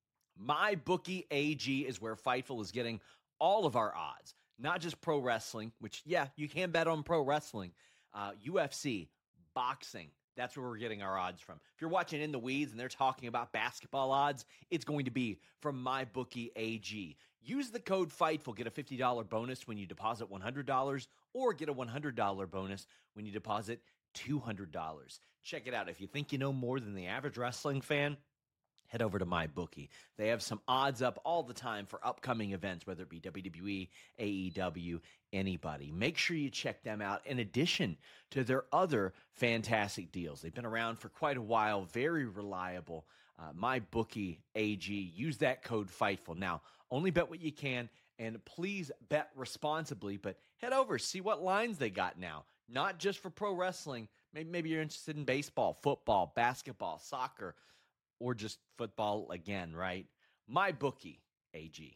MyBookie A G is where Fightful is getting all of our odds, not just pro wrestling, which, yeah, you can bet on pro wrestling, uh, U F C, boxing. That's where we're getting our odds from. If you're watching In the Weeds and they're talking about basketball odds, it's going to be from MyBookie A G. Use the code FIGHTFUL, get a fifty dollars bonus when you deposit one hundred dollars, or get a one hundred dollars bonus when you deposit two hundred dollars. Check it out. If you think you know more than the average wrestling fan, head over to MyBookie. They have some odds up all the time for upcoming events, whether it be W W E, A E W, anybody. Make sure you check them out in addition to their other fantastic deals. They've been around for quite a while, very reliable. Uh, MyBookie A G. Use that code FIGHTFUL. Now, only bet what you can, and please bet responsibly, but head over, see what lines they got now. Not just for pro wrestling. Maybe, maybe you're interested in baseball, football, basketball, soccer, or just football again, right? MyBookie A G.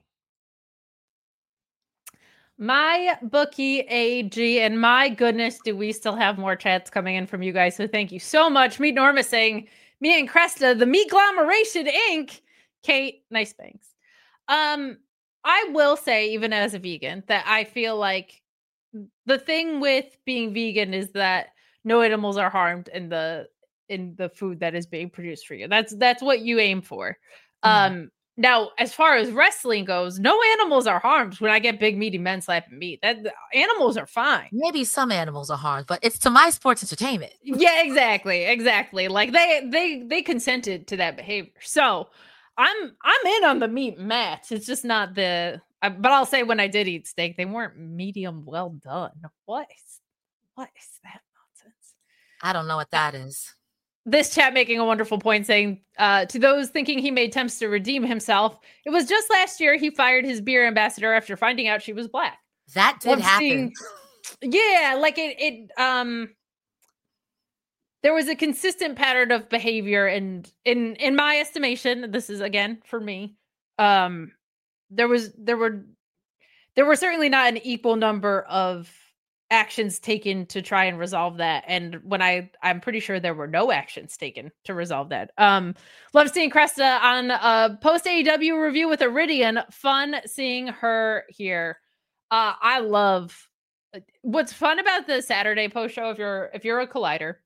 MyBookie A G, and my goodness, do we still have more chats coming in from you guys, so thank you so much. Meet Norma saying, me and Cresta, the Meatglomeration Incorporated. Kate, nice bangs. Um, I will say, even as a vegan, that I feel like the thing with being vegan is that no animals are harmed in the in the food that is being produced for you. That's that's what you aim for. Mm-hmm. Um, now, as far as wrestling goes, no animals are harmed when I get big meaty men slapping meat. That animals are fine. Maybe some animals are harmed, but it's to my sports entertainment. Yeah, exactly, exactly. Like they they they consented to that behavior. So I'm I'm in on the meat match. It's just not the. Uh, but I'll say when I did eat steak, they weren't medium well done. What is what is that nonsense? I don't know what that is. This chat making a wonderful point saying, uh, to those thinking he made attempts to redeem himself, it was just last year he fired his beer ambassador after finding out she was black. That did well, happen. Seeing, yeah, like it, it, um, there was a consistent pattern of behavior, and in in my estimation, this is again for me, um, there was there were there were certainly not an equal number of actions taken to try and resolve that, and when I I'm pretty sure there were no actions taken to resolve that. Um, love seeing Cresta on a post A E W review with Iridian. Fun seeing her here. Uh, I love what's fun about the Saturday post show. If you're if you're a Collider,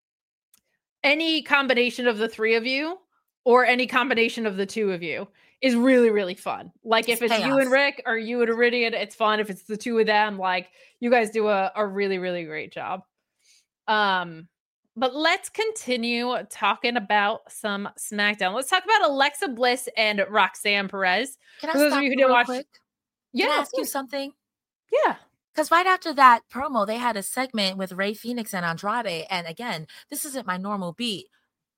any combination of the three of you or any combination of the two of you is really, really fun. Like it's if it's chaos. You and Rick or you and Iridian, it's fun. If it's the two of them, like you guys do a, a really, really great job. Um, but let's continue talking about some SmackDown. Let's talk about Alexa Bliss and Roxanne Perez. Can I For those stop of you who you didn't real watch, quick? yeah, Can I ask you something? Yeah. Because right after that promo, they had a segment with Rey Fenix and Andrade. And again, this isn't my normal beat.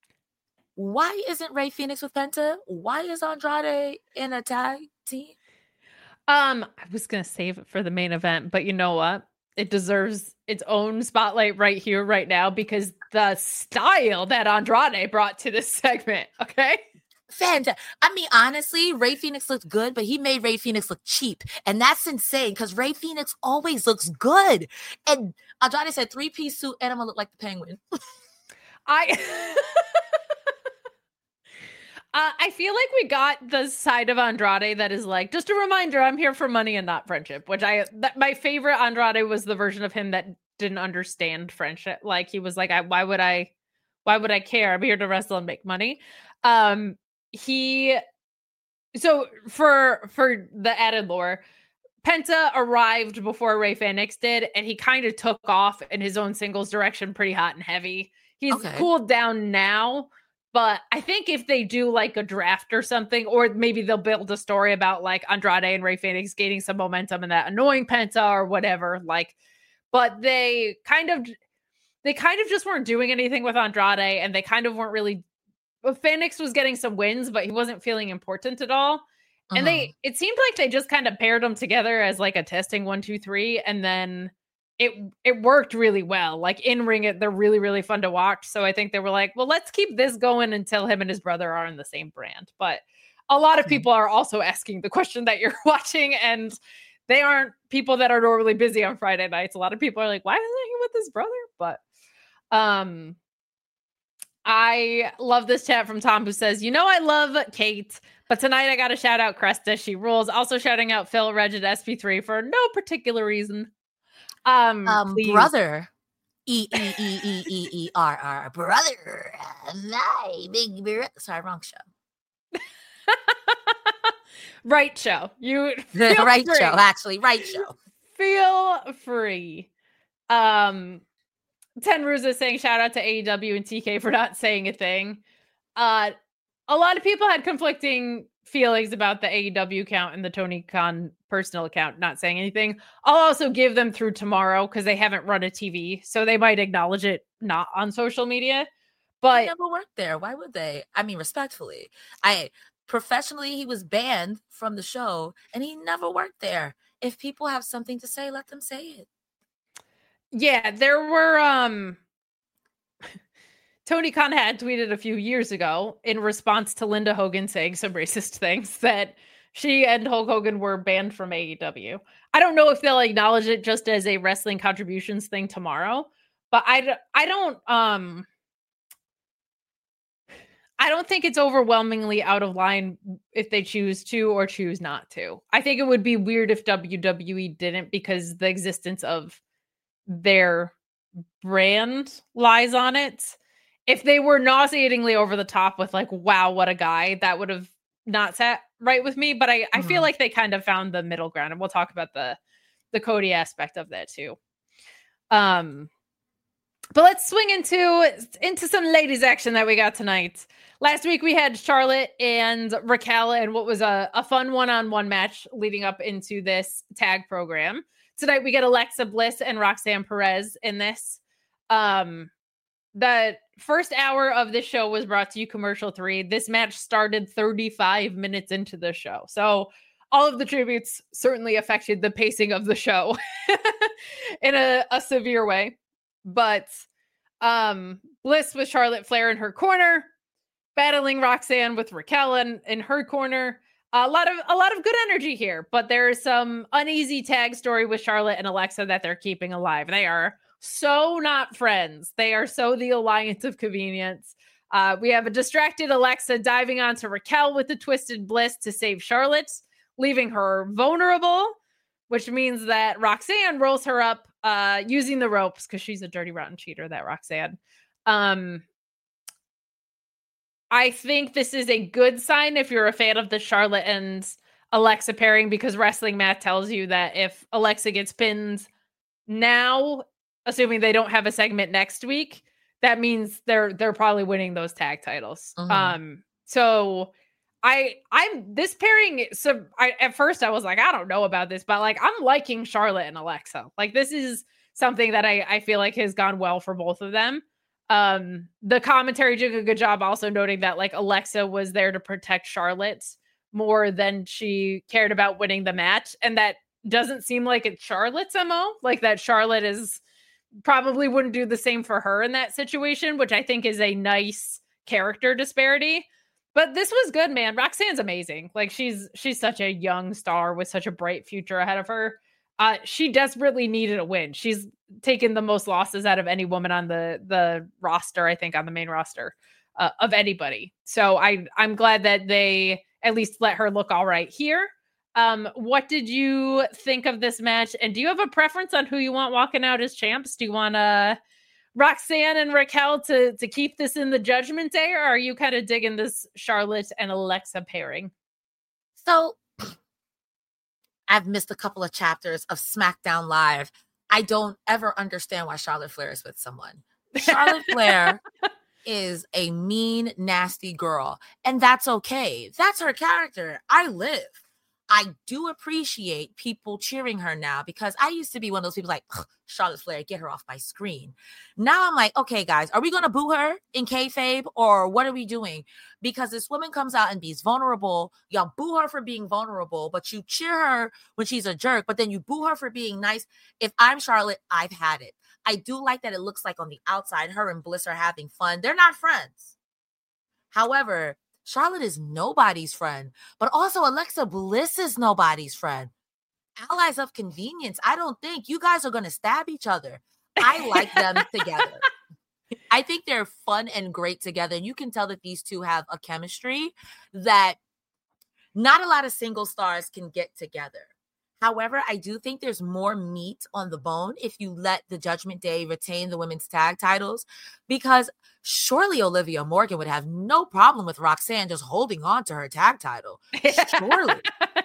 Why isn't Rey Fenix with Penta? Why is Andrade in a tag team? Um, I was gonna save it for the main event, but you know what? It deserves its own spotlight right here, right now, because the style that Andrade brought to this segment. Okay. Fantastic. I mean, honestly, Rey Fenix looked good, but he made Rey Fenix look cheap. And that's insane because Rey Fenix always looks good. And Andrade said three-piece suit and I'm gonna look like the Penguin. I Uh, I feel like we got the side of Andrade that is like, just a reminder, I'm here for money and not friendship, which I, that, my favorite Andrade was the version of him that didn't understand friendship. Like he was like, I, why would I, why would I care? I'm here to wrestle and make money. Um, he, so for, for the added lore, Penta arrived before Rey Fénix did, and he kind of took off in his own singles direction pretty hot and heavy. He's Okay. cooled down now, but I think if they do like a draft or something, or maybe they'll build a story about like Andrade and Rey Fénix gaining some momentum and that annoying Penta or whatever, like, but they kind of, they kind of just weren't doing anything with Andrade, and they kind of weren't really, well, Fénix was getting some wins, but he wasn't feeling important at all. And Uh-huh. they, it seemed like they just kind of paired them together as like a testing one, two, three. And then it, it worked really well. Like in ring, it, they're really, really fun to watch. So I think they were like, well, let's keep this going until him and his brother are in the same brand. But a lot of Okay. people are also asking the question that you're watching, and they aren't people that are normally busy on Friday nights. A lot of people are like, why isn't he with his brother? But, um, I love this chat from Tom, who says, you know, I love Kate, but tonight I got to shout out Cresta. She rules. Also shouting out Phil, Reg, and S P three for no particular reason. Um, Um, please. brother. E E E E E E R R. Brother. My big brother. Sorry, wrong show. Right show. You The feel right free. show, actually. Right show. Feel free. Um, Ten Ruza saying shout out to A E W and T K for not saying a thing. Uh, a lot of people had conflicting feelings about the A E W account and the Tony Khan personal account not saying anything. I'll also give them through tomorrow because they haven't run a T V, so they might acknowledge it not on social media. He But never worked there. Why would they? I mean, respectfully, I professionally he was banned from the show, and he never worked there. If people have something to say, let them say it. yeah, there were um Tony Khan had tweeted a few years ago in response to Linda Hogan saying some racist things that she and Hulk Hogan were banned from A E W. I don't know if they'll acknowledge it just as a wrestling contributions thing tomorrow, but I, d- I don't um I don't think it's overwhelmingly out of line if they choose to or choose not to. I think it would be weird if W W E didn't, because the existence of their brand lies on it. If they were nauseatingly over the top with like, wow, what a guy, that would have not sat right with me. But I, I feel Mhm. like they kind of found the middle ground, and we'll talk about the the Cody aspect of that too. Um, but let's swing into into some ladies action that we got tonight. Last week we had Charlotte and Raquel, and what was a, a fun one-on-one match leading up into this tag program. Tonight we get Alexa Bliss and Roxanne Perez in this. Um, the first hour of this show was brought to you commercial three. This match started thirty-five minutes into the show. So all of the tributes certainly affected the pacing of the show in a, a severe way. But um, Bliss with Charlotte Flair in her corner, battling Roxanne with Raquel in, in her corner. A lot of a lot of good energy here, but there's some uneasy tag story with Charlotte and Alexa that they're keeping alive. They are so not friends. They are so the alliance of convenience. Uh, we have a distracted Alexa diving onto Raquel with the twisted Bliss to save Charlotte, leaving her vulnerable, which means that Roxanne rolls her up uh, using the ropes because she's a dirty, rotten cheater, that Roxanne. Um, I think this is a good sign if you're a fan of the Charlotte and Alexa pairing, because Wrestling Math tells you that if Alexa gets pinned now, assuming they don't have a segment next week, that means they're they're probably winning those tag titles. Mhm. Um, so I I'm this pairing. So I at first I was like, I don't know about this, but like I'm liking Charlotte and Alexa. Like this is something that I I feel like has gone well for both of them. Um, the commentary did a good job also noting that like Alexa was there to protect Charlotte more than she cared about winning the match, and that doesn't seem like it's Charlotte's M O. Like that Charlotte is probably wouldn't do the same for her in that situation, which I think is a nice character disparity. But this was good, man. Roxanne's amazing. Like she's she's such a young star with such a bright future ahead of her. Uh, she desperately needed a win. She's taken the most losses out of any woman on the the roster, I think, on the main roster. uh, of anybody. So I I'm glad that they at least let her look all right here. Um, what did you think of this match? And do you have a preference on who you want walking out as champs? Do you want uh, Roxanne and Raquel to to keep this in the Judgment Day, or are you kind of digging this Charlotte and Alexa pairing? So I've missed a couple of chapters of SmackDown Live. I don't ever understand why Charlotte Flair is with someone. Charlotte Flair is a mean, nasty girl, and that's okay. That's her character. I live. I do appreciate people cheering her now, because I used to be one of those people like, Charlotte Flair, get her off my screen. Now I'm like, okay, guys, are we going to boo her in kayfabe, or what are we doing? Because this woman comes out and be's vulnerable. Y'all boo her for being vulnerable, but you cheer her when she's a jerk, but then you boo her for being nice. If I'm Charlotte, I've had it. I do like that it looks like on the outside, her and Bliss are having fun. They're not friends. However, Charlotte is nobody's friend, but also Alexa Bliss is nobody's friend. Allies of convenience. I don't think you guys are going to stab each other. I like them together. I think they're fun and great together. And you can tell that these two have a chemistry that not a lot of single stars can get together. However, I do think there's more meat on the bone if you let the Judgment Day retain the women's tag titles, because surely Olivia Morgan would have no problem with Roxanne just holding on to her tag title. Surely.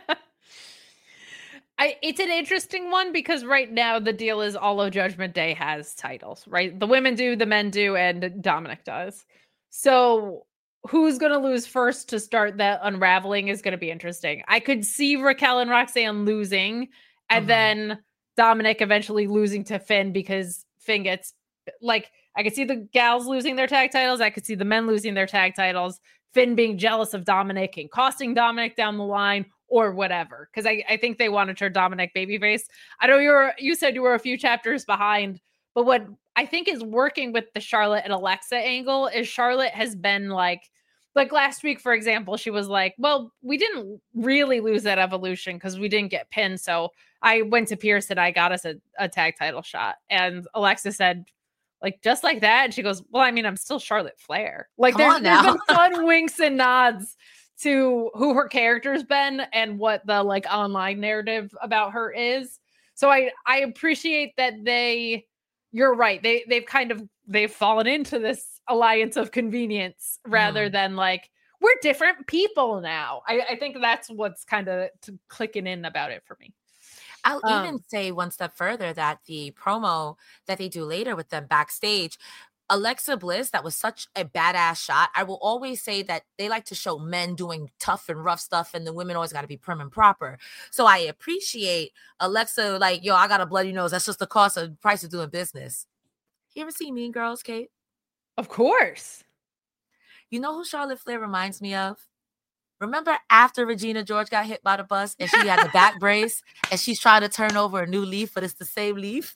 I, it's an interesting one, because right now the deal is all of Judgment Day has titles, right? The women do, the men do, and Dominic does. So who's going to lose first to start that unraveling is going to be interesting. I could see Raquel and Roxanne losing, and mm-hmm. then Dominic eventually losing to Finn, because Finn gets, like, I could see the gals losing their tag titles. I could see the men losing their tag titles. Finn being jealous of Dominic and costing Dominic down the line, or whatever. Because I, I think they want to turn Dominic babyface. I know you were you said you were a few chapters behind, but what I think is working with the Charlotte and Alexa angle is Charlotte has been like, like last week, for example, she was like, well, we didn't really lose that Evolution because we didn't get pinned. So I went to Pierce and I got us a, a tag title shot. And Alexa said, like, just like that. And she goes, well, I mean, I'm still Charlotte Flair. Like, there's, there's been fun winks and nods to who her character's been and what the like online narrative about her is. So I, I appreciate that they, you're right. They, they've kind of, they've fallen into this alliance of convenience rather mm. than like, we're different people now. I, I think that's what's kind of clicking in about it for me. I'll um, even say one step further that the promo that they do later with them backstage, Alexa Bliss, that was such a badass shot. I will always say that they like to show men doing tough and rough stuff, and the women always got to be prim and proper. So I appreciate Alexa, like, yo, I got a bloody nose. That's just the cost of price of doing business. You ever seen Mean Girls, Kate? Of course. You know who Charlotte Flair reminds me of? Remember after Regina George got hit by the bus and she had the back brace and she's trying to turn over a new leaf, but it's the same leaf?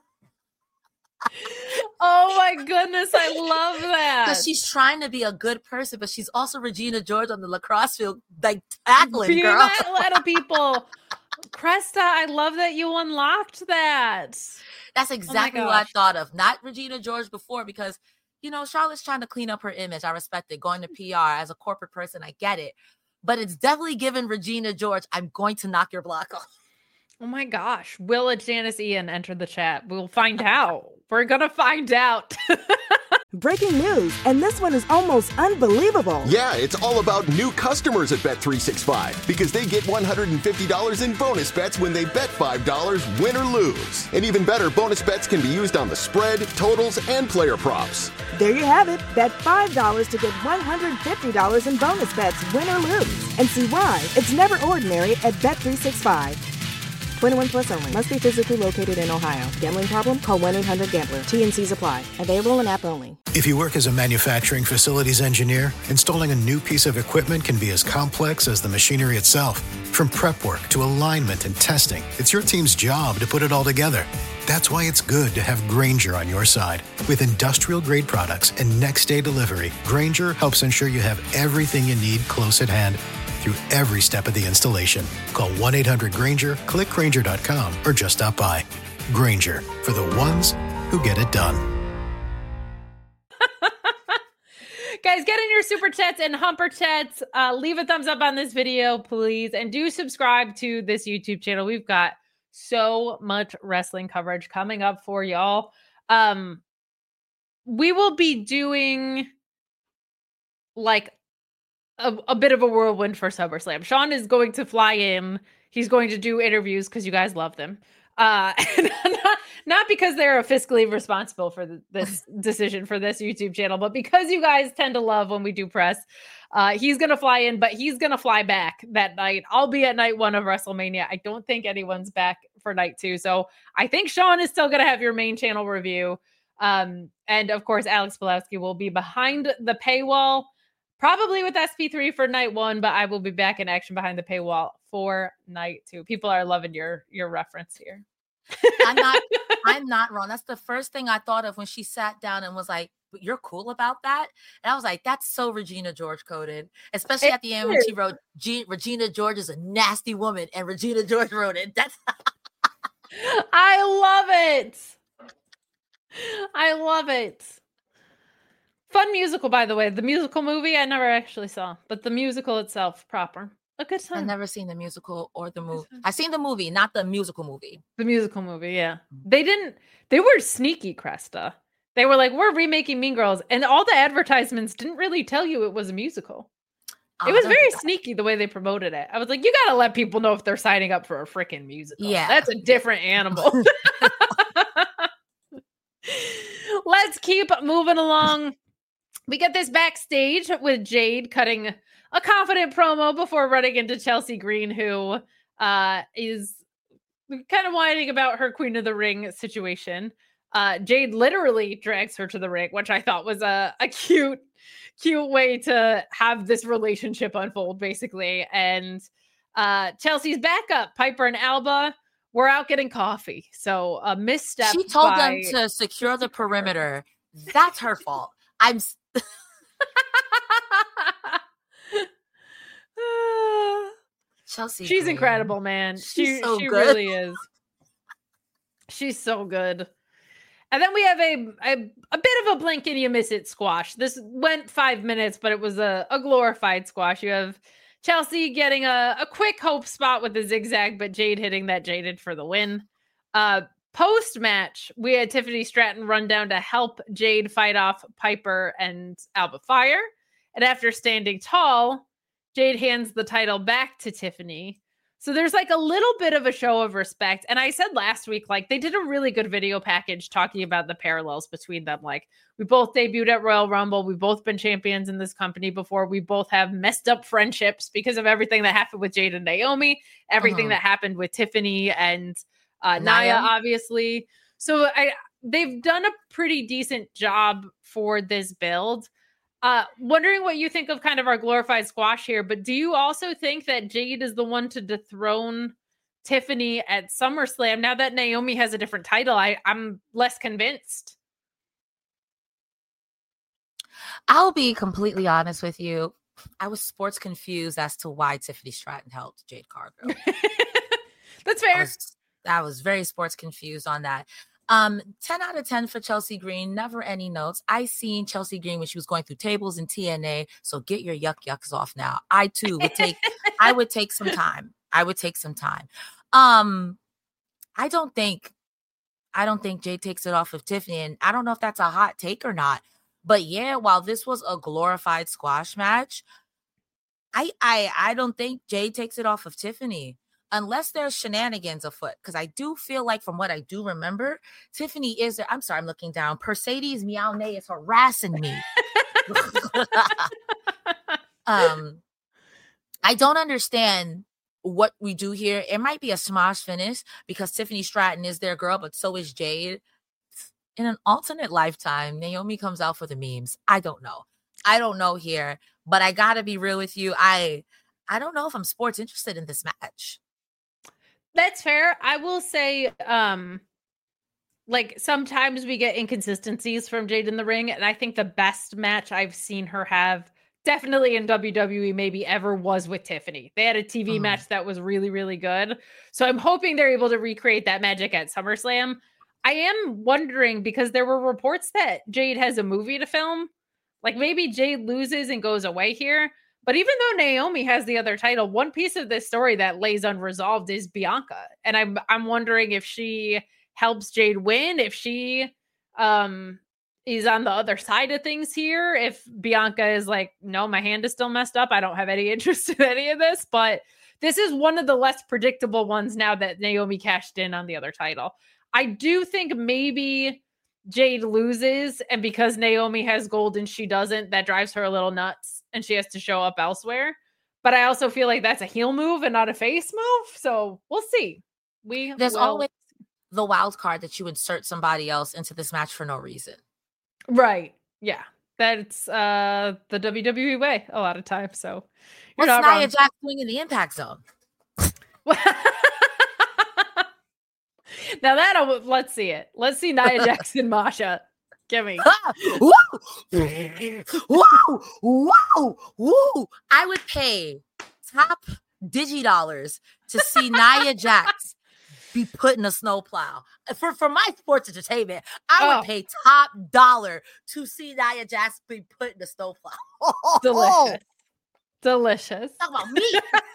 Oh my goodness, I love that. Because she's trying to be a good person, but she's also Regina George on the lacrosse field, like tackling Being girl. That a lot of people. Cresta, I love that you unlocked that. That's exactly oh what I thought of. Not Regina George before, because, you know, Charlotte's trying to clean up her image. I respect it. Going to P R as a corporate person, I get it. But it's definitely given Regina George, I'm going to knock your block off. Oh my gosh. Will Janice Ian enter the chat? We'll find out. We're going to find out. Breaking news, and this one is almost unbelievable. Yeah, it's all about new customers at Bet three sixty-five because they get one hundred fifty dollars in bonus bets when they bet five dollars, win or lose. And even better, bonus bets can be used on the spread, totals, and player props. There you have it. Bet five dollars to get one hundred fifty dollars in bonus bets, win or lose. And see why it's never ordinary at Bet three sixty-five. twenty-one plus only. Must be physically located in Ohio. Gambling problem? Call one eight hundred gambler. T N Cs apply. Available in app only. If you work as a manufacturing facilities engineer, installing a new piece of equipment can be as complex as the machinery itself. From prep work to alignment and testing, it's your team's job to put it all together. That's why it's good to have Grainger on your side. With industrial-grade products and next-day delivery, Grainger helps ensure you have everything you need close at hand through every step of the installation. Call one eight hundred Grainger, click Grainger dot com, or just stop by. Grainger, for the ones who get it done. Guys, get in your super chats and humper chats. Uh, leave a thumbs up on this video, please. And do subscribe to this YouTube channel. We've got so much wrestling coverage coming up for y'all. Um, we will be doing like a, a bit of a whirlwind for SummerSlam. Sean is going to fly in. He's going to do interviews because you guys love them. Uh, not, not because they're fiscally responsible for the, this decision for this YouTube channel, but because you guys tend to love when we do press. Uh, he's going to fly in, but he's going to fly back that night. I'll be at night one of WrestleMania. I don't think anyone's back for night two. So I think Sean is still going to have your main channel review. Um, and of course, Alex Pulowski will be behind the paywall, probably with S P three for night one, but I will be back in action behind the paywall for night two. People are loving your, your reference here. I'm not, I'm not wrong. That's the first thing I thought of when she sat down and was like, "You're cool about that?" And I was like, that's so Regina George coded, especially It at the end when she wrote, G- Regina George is a nasty woman, and Regina George wrote it. That's I love it. I love it. Fun musical, by the way. The musical movie I never actually saw, but the musical itself proper. A good time. I've never seen the musical or the movie. I've seen the movie, not the musical movie. The musical movie, yeah. They didn't, they were sneaky, Cresta. They were like, we're remaking Mean Girls. And all the advertisements didn't really tell you it was a musical. It Oh, was don't very do that. sneaky the way they promoted it. I was like, you got to let people know if they're signing up for a freaking musical. Yeah. That's a different animal. Let's keep moving along. We get this backstage with Jade cutting a confident promo before running into Chelsea Green, who uh, is kind of whining about her Queen of the Ring situation. Uh, Jade literally drags her to the ring, which I thought was a, a cute, cute way to have this relationship unfold, basically. And uh, Chelsea's backup, Piper and Alba, were out getting coffee. So a misstep. She told by- them to secure the perimeter. That's her fault. I'm s- Chelsea. She's Green. incredible, man. She's she so she good. really is. She's so good. And then we have a, a a bit of a blink and you miss it squash. This went five minutes, but it was a, a glorified squash. You have Chelsea getting a, a quick hope spot with the zigzag, but Jade hitting that Jaded for the win. Uh, Post-match, we had Tiffany Stratton run down to help Jade fight off Piper and Alba Fire. And after standing tall, Jade hands the title back to Tiffany. So there's like a little bit of a show of respect. And I said last week, like they did a really good video package talking about the parallels between them. Like we both debuted at Royal Rumble. We've both been champions in this company before. We both have messed up friendships because of everything that happened with Jade and Naomi, everything Uh-huh. that happened with Tiffany and uh, Nia, Nia. obviously. So I, they've done a pretty decent job for this build. Uh, wondering what you think of kind of our glorified squash here, but do you also think that Jade is the one to dethrone Tiffany at SummerSlam? Now that Naomi has a different title, I, I'm less convinced. I'll be completely honest with you. I was sports confused as to why Tiffany Stratton helped Jade Cargill. That's I fair. was, I was very sports confused on that. Um, ten out of ten for Chelsea Green. Never any notes. I seen Chelsea Green when she was going through tables in T N A. So get your yuck yucks off now. I too would take. I would take some time. I would take some time. Um, I don't think. I don't think Jade takes it off of Tiffany, and I don't know if that's a hot take or not. But yeah, while this was a glorified squash match, I I I don't think Jade takes it off of Tiffany. Unless there's shenanigans afoot, because I do feel like from what I do remember, Tiffany is there. I'm sorry, I'm looking down. Mercedes Meow Nay is harassing me. um, I don't understand what we do here. It might be a smash finish because Tiffany Stratton is their girl, but so is Jade. In an alternate lifetime, Naomi comes out for the memes. I don't know. I don't know here, but I gotta be real with you. I I don't know if I'm sports interested in this match. That's fair. I will say, um, like sometimes we get inconsistencies from Jade in the ring, and I think the best match I've seen her have, definitely in W W E, maybe ever, was with Tiffany. They had a T V Mhm. match that was really, really good. So I'm hoping they're able to recreate that magic at SummerSlam. I am wondering because there were reports that Jade has a movie to film. Like maybe Jade loses and goes away here. But even though Naomi has the other title, one piece of this story that lays unresolved is Bianca. And I'm I'm wondering if she helps Jade win, if she um is on the other side of things here, if Bianca is like, no, my hand is still messed up. I don't have any interest in any of this. But this is one of the less predictable ones now that Naomi cashed in on the other title. I do think maybe Jade loses, and because Naomi has gold and she doesn't, that drives her a little nuts and she has to show up elsewhere. But I also feel like that's a heel move and not a face move. So we'll see. We There's will... always the wild card that you insert somebody else into this match for no reason. Right. Yeah. That's uh, the W W E way a lot of times. So you're what's Nia Jax doing in the Impact Zone? Now that let's see it. Let's see Nia Jax and Masha. Give me. Whoa! Whoa! Whoa! Whoa! I would pay top digi dollars to see Nia Jax be put in a snowplow. For, for my sports entertainment, I would oh. pay top dollar to see Nia Jax be put in a snowplow. Delicious. Delicious. Talk about me.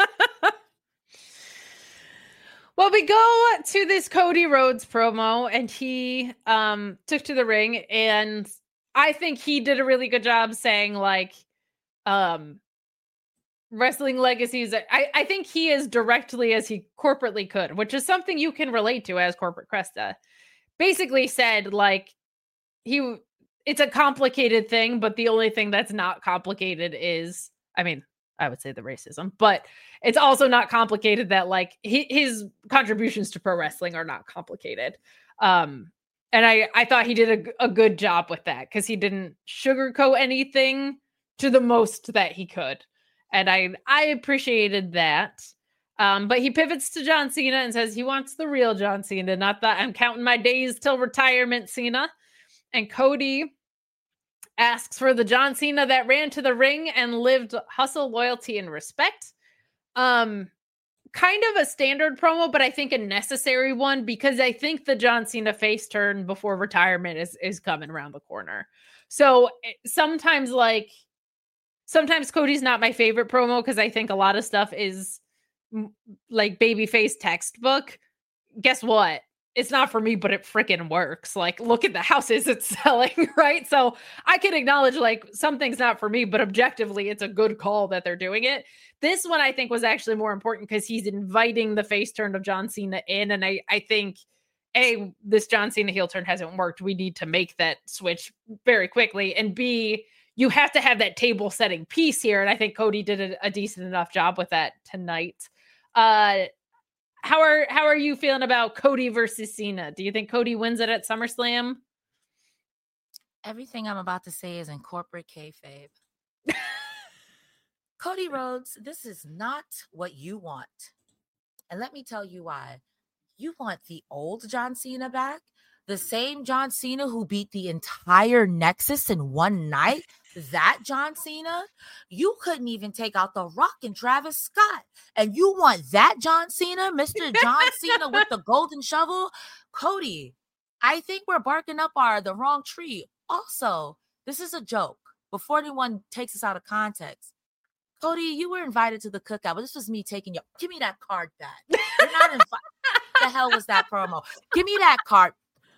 Well, we go to this Cody Rhodes promo, and he um, took to the ring, and I think he did a really good job saying, like, um, wrestling legacies. I, I think he as directly as he corporately could, which is something you can relate to as Corporate Cresta. Basically said, like, he, it's a complicated thing, but the only thing that's not complicated is, I mean, I would say the racism, but it's also not complicated that like he, his contributions to pro wrestling are not complicated. Um, and I, I thought he did a, a good job with that because he didn't sugarcoat anything to the most that he could. And I, I appreciated that. Um, but he pivots to John Cena and says he wants the real John Cena, not that I'm counting my days till retirement Cena. And Cody asks for the John Cena that ran to the ring and lived hustle, loyalty, and respect. Um, kind of a standard promo, but I think a necessary one because I think the John Cena face turn before retirement is, is coming around the corner. So sometimes like, sometimes Cody's not my favorite promo because I think a lot of stuff is like babyface textbook. Guess what? It's not for me, but it freaking works. Like, look at the houses it's selling, right? So I can acknowledge like something's not for me, but objectively it's a good call that they're doing it. This one I think was actually more important because he's inviting the face turn of John Cena in. And I, I think, A, this John Cena heel turn hasn't worked. We need to make that switch very quickly. And B, you have to have that table setting piece here. And I think Cody did a, a decent enough job with that tonight. Uh, How are how are you feeling about Cody versus Cena? Do you think Cody wins it at SummerSlam? Everything I'm about to say is in corporate kayfabe. Cody Rhodes, this is not what you want. And let me tell you why. You want the old John Cena back? The same John Cena who beat the entire Nexus in one night? That John Cena? You couldn't even take out The Rock and Travis Scott. And you want that John Cena? Mister John Cena with the golden shovel? Cody, I think we're barking up our the wrong tree. Also, this is a joke. Before anyone takes us out of context. Cody, you were invited to the cookout, but this was me taking you. Give me that card back. You're not invited. What the hell was that promo? Give me that card.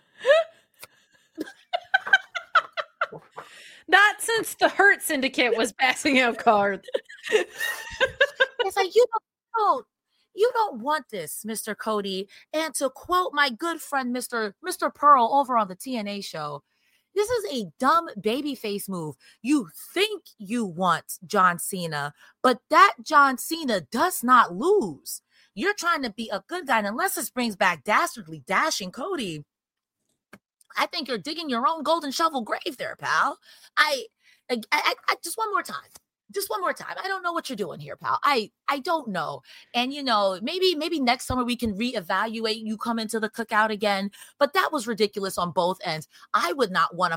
Not since the Hurt Syndicate was passing out cards. It's like you don't, don't you don't want this, Mister Cody. And to quote my good friend, Mister Mister Pearl over on the T N A show, this is a dumb babyface move. You think you want John Cena, but that John Cena does not lose. You're trying to be a good guy, and unless this brings back dastardly dashing Cody, I think you're digging your own golden shovel grave there, pal. I, I, I, I just one more time. Just one more time. I don't know what you're doing here, pal. I, I don't know. And, you know, maybe, maybe next summer we can reevaluate. You come into the cookout again. But that was ridiculous on both ends. I would not want to fight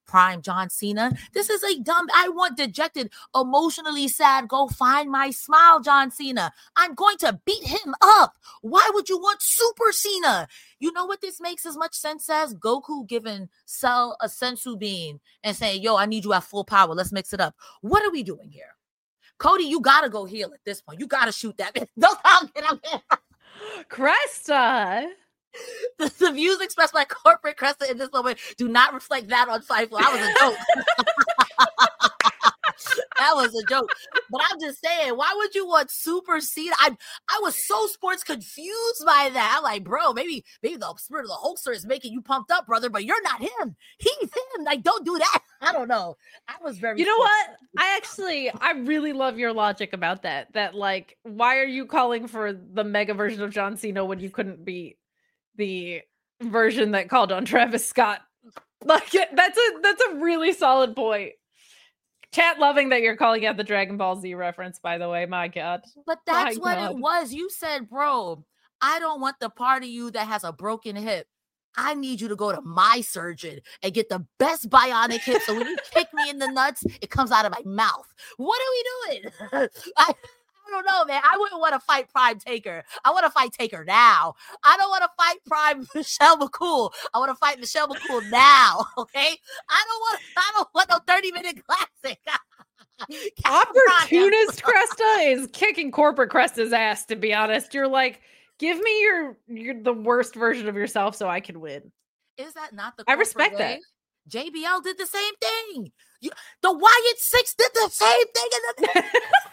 Prime John Cena. This is a dumb, I want dejected, emotionally sad, go find my smile John Cena. I'm going to beat him up. Why would you want Super Cena? You know what this makes as much sense as? Goku giving Cell a sensu bean and saying, yo, I need you at full power. Let's mix it up. What are we doing here? Cody, you got to go heal at this point. You got to shoot that. Don't get out there. Cresta. The, the views expressed by corporate Cresta in this moment do not reflect that on Fightful. That was a joke. That was a joke. But I'm just saying, why would you want Super Cena? I I was so sports confused by that. I'm like, bro, maybe maybe the spirit of the Hulkster is making you pumped up, brother, but you're not him. He's him. Like, don't do that. I don't know. I was very. You know what? I actually, I really love your logic about that. That like, why are you calling for the mega version of John Cena when you couldn't beat the version that called on Travis Scott? Like, that's a that's a really solid point. Chat loving that you're calling out the Dragon Ball Z reference, by the way. My God. But that's My what God. it was. You said, bro, I don't want the part of you that has a broken hip. I need you to go to my surgeon and get the best bionic hip. So when you kick me in the nuts, it comes out of my mouth. What are we doing? I, I don't know, man. I wouldn't want to fight Prime Taker. I want to fight Taker now. I don't want to fight Prime Michelle McCool. I want to fight Michelle McCool now. Okay. I don't want. I don't want no thirty minute classic. Opportunist Cresta is kicking corporate Cresta's ass. To be honest, you're like, give me your your the worst version of yourself so I can win. Is that not the? I respect way? that. J B L did the same thing. You, the Wyatt Six did the same thing. In the-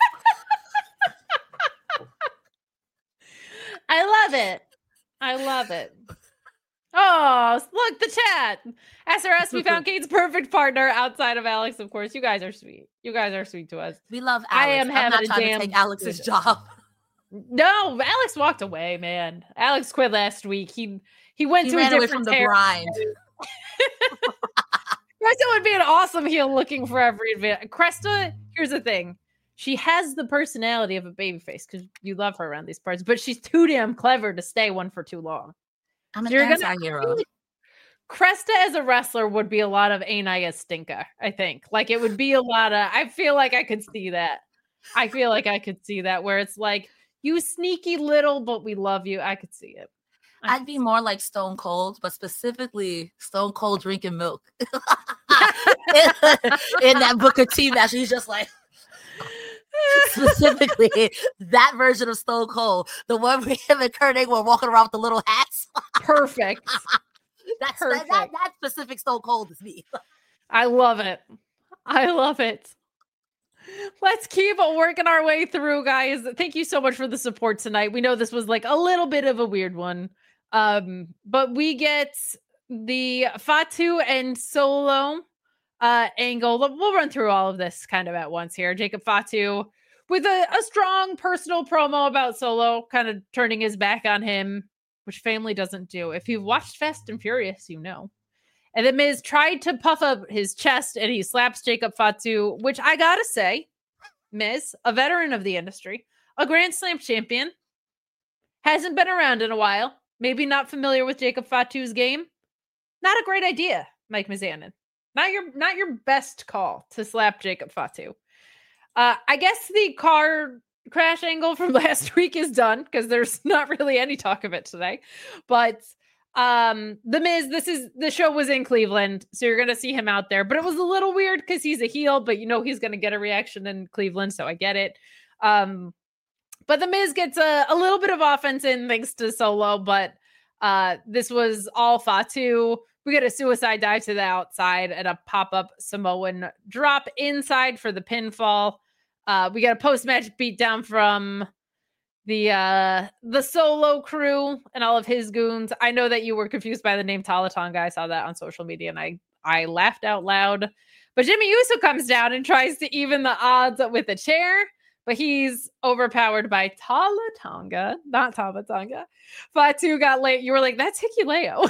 I love it. I love it. Oh, look, the chat. S R S, we found Kate's perfect partner outside of Alex, of course. You guys are sweet. You guys are sweet to us. We love Alex. I am I'm having not a trying damn to take Alex's job. No, Alex walked away, man. Alex quit last week. He he went He to ran a away different from the grind. Cresta would be an awesome heel looking for every advantage. Cresta, here's the thing. She has the personality of a babyface because you love her around these parts, but she's too damn clever to stay one for too long. I'm an You're gonna- anti-hero. Cresta as a wrestler would be a lot of ain't I a stinker, I think. Like it would be a lot of, I feel like I could see that. I feel like I could see that where it's like, you sneaky little, but we love you. I could see it. I I'd be more like Stone Cold, but specifically Stone Cold drinking milk. in, in that Booker T match, he's just like, specifically that version of Stone Cold, the one where him and Kurt Angle were walking around with the little hats. Perfect. That's Perfect. That, that, that specific Stone Cold is me. I love it. I love it. Let's keep working our way through, guys. Thank you so much for the support tonight. We know this was like a little bit of a weird one. Um, but we get the Fatu and Solo uh, angle. We'll run through all of this kind of at once here. Jacob Fatu with a, a strong personal promo about Solo, kind of turning his back on him, which family doesn't do. If you've watched Fast and Furious, you know. And then Miz tried to puff up his chest and he slaps Jacob Fatu, which I gotta say, Miz, a veteran of the industry, a Grand Slam champion, hasn't been around in a while, maybe not familiar with Jacob Fatu's game. Not a great idea, Mike Mizanin. Not your not your best call to slap Jacob Fatu. Uh, I guess the car crash angle from last week is done because there's not really any talk of it today. But um, the Miz, this is the show was in Cleveland, so you're gonna see him out there. But it was a little weird because he's a heel, but you know he's gonna get a reaction in Cleveland, so I get it. Um, but the Miz gets a, a little bit of offense in thanks to Solo, but uh, this was all Fatu. We get a suicide dive to the outside and a pop-up Samoan drop inside for the pinfall. Uh, we got a post-match beatdown from the uh, the Solo crew and all of his goons. I know that you were confused by the name Talatonga. I saw that on social media and I, I laughed out loud. But Jimmy Uso comes down and tries to even the odds with a chair, but he's overpowered by Talatonga, not Tamatonga. Fatu got late. You were like, that's Hikuleo.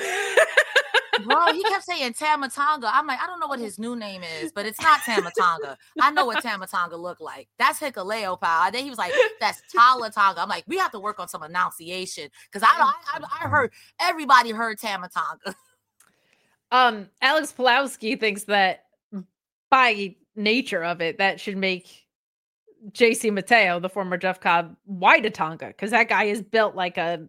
Bro, he kept saying Tamatonga. I'm like, I don't know what his new name is, but it's not Tamatonga. I know what Tamatonga look like. That's Hikuleo, pal. And then he was like, that's Talatonga. I'm like, we have to work on some enunciation because I, I I heard everybody heard Tamatonga. Um, Alex Pulowski thinks that by nature of it, that should make J C Mateo, the former Jeff Cobb, white Tonga, because that guy is built like a.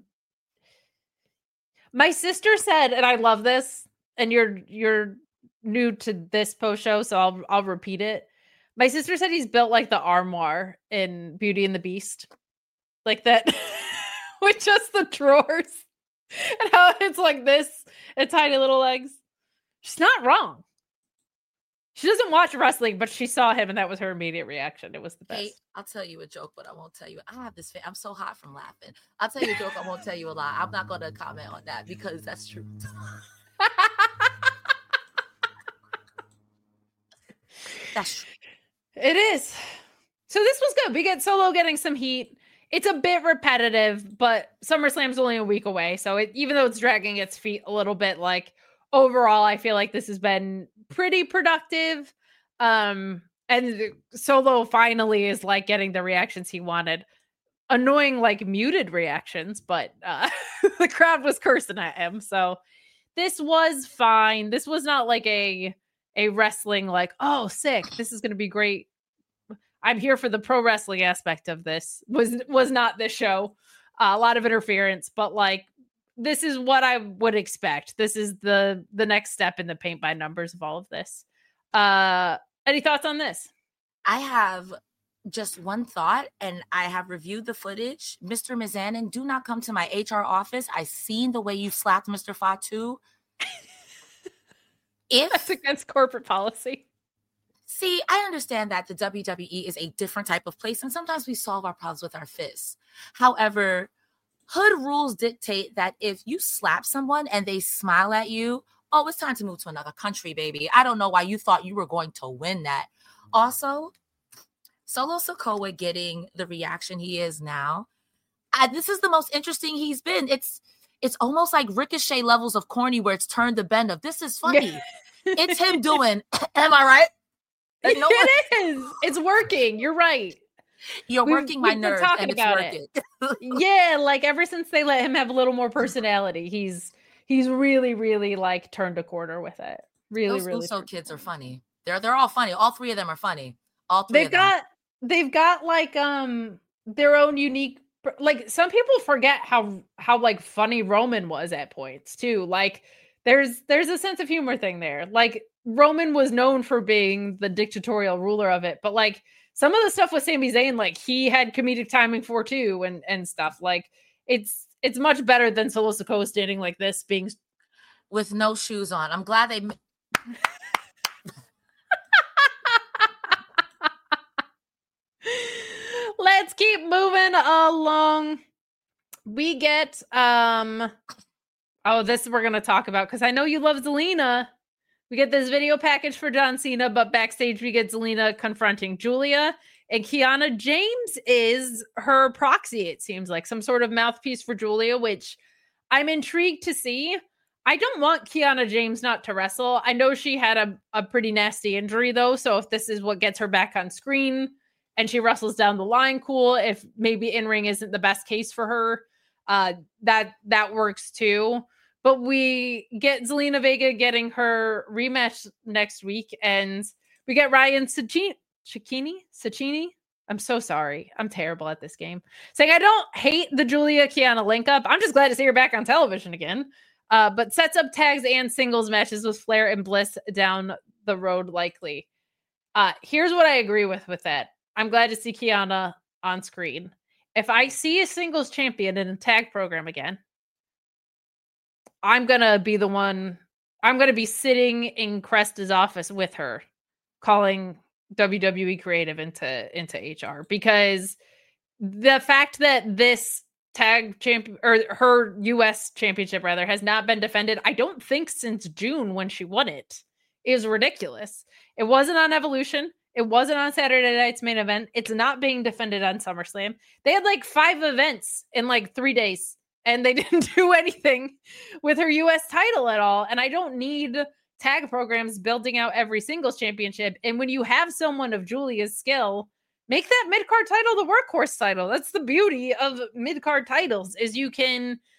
My sister said, and I love this, and you're you're new to this post show, so I'll I'll repeat it. My sister said he's built like the armoire in Beauty and the Beast, like that, with just the drawers, and how it's like this and tiny little legs. She's not wrong. She doesn't watch wrestling, but she saw him, and that was her immediate reaction. It was the best. Hey, I'll tell you a joke, but I won't tell you. I have this. Fa- I'm so hot from laughing. I'll tell you a joke. I won't tell you a lie. I'm not going to comment on that because that's true. That's true. It is. So this was good. We get Solo getting some heat. It's a bit repetitive, but SummerSlam's only a week away. So it, even though it's dragging its feet a little bit, like overall, I feel like this has been pretty productive. Um, and Solo finally is like getting the reactions he wanted. Annoying, like muted reactions, but uh, the crowd was cursing at him. So this was fine. This was not like a a wrestling like, oh, sick. This is going to be great. I'm here for the pro wrestling aspect of this. Was was not this show. Uh, a lot of interference, but like this is what I would expect. This is the the next step in the paint by numbers of all of this. Uh, any thoughts on this? I have just one thought, and I have reviewed the footage. Mister Mizanin, do not come to my H R office. I seen the way you slapped Mister Fatu. If That's against corporate policy. See, I understand that the W W E is a different type of place, and sometimes we solve our problems with our fists. However, hood rules dictate that if you slap someone and they smile at you, oh, it's time to move to another country, baby. I don't know why you thought you were going to win that. Also, Solo Sikoa getting the reaction he is now, I, this is the most interesting he's been. It's it's almost like Ricochet levels of corny where it's turned the bend of this is funny. It's him doing, am I right? Like, no it one... is. It's working. You're right. You're we've, working my we've nerves talking and it's about working. It. Yeah, like ever since they let him have a little more personality, he's he's really, really like turned a corner with it. Really, Those really. Uso kids are funny. They're they're all funny. All three of them are funny. All three they've of them. got they've got like um their own unique. Like some people forget how how like funny Roman was at points too. Like there's there's a sense of humor thing there. Like Roman was known for being the dictatorial ruler of it, but like some of the stuff with Sami Zayn, like he had comedic timing for too, and and stuff. Like it's it's much better than Solo Sikoa standing like this, being with no shoes on. I'm glad they. Let's keep moving along. We get um oh, this we're gonna talk about because I know you love Zelina. We get this video package for John Cena, but backstage we get Zelina confronting Julia, and Kiana James is her proxy, it seems like some sort of mouthpiece for Julia, which I'm intrigued to see. I don't want Kiana James not to wrestle. I know she had a, a pretty nasty injury though, so if this is what gets her back on screen and she wrestles down the line, cool. If maybe in-ring isn't the best case for her, uh, that that works too. But we get Zelina Vega getting her rematch next week, and we get Ryan Sacchini. Sacchini? I'm so sorry. I'm terrible at this game. Saying I don't hate the Julia Kiana link up. I'm just glad to see her back on television again. Uh, but sets up tags and singles matches with Flair and Bliss down the road likely. Uh, here's what I agree with with that. I'm glad to see Kiana on screen. If I see a singles champion in a tag program again, I'm going to be the one, I'm going to be sitting in Cresta's office with her, calling W W E Creative into, into H R, because the fact that this tag champion or her U S championship rather has not been defended, I don't think since June when she won it, is ridiculous. It wasn't on Evolution. It wasn't on Saturday Night's Main Event. It's not being defended on SummerSlam. They had like five events in like three days and they didn't do anything with her U S title at all. And I don't need tag programs building out every singles championship. And when you have someone of Julia's skill, make that mid-card title the workhorse title. That's the beauty of mid-card titles, is you can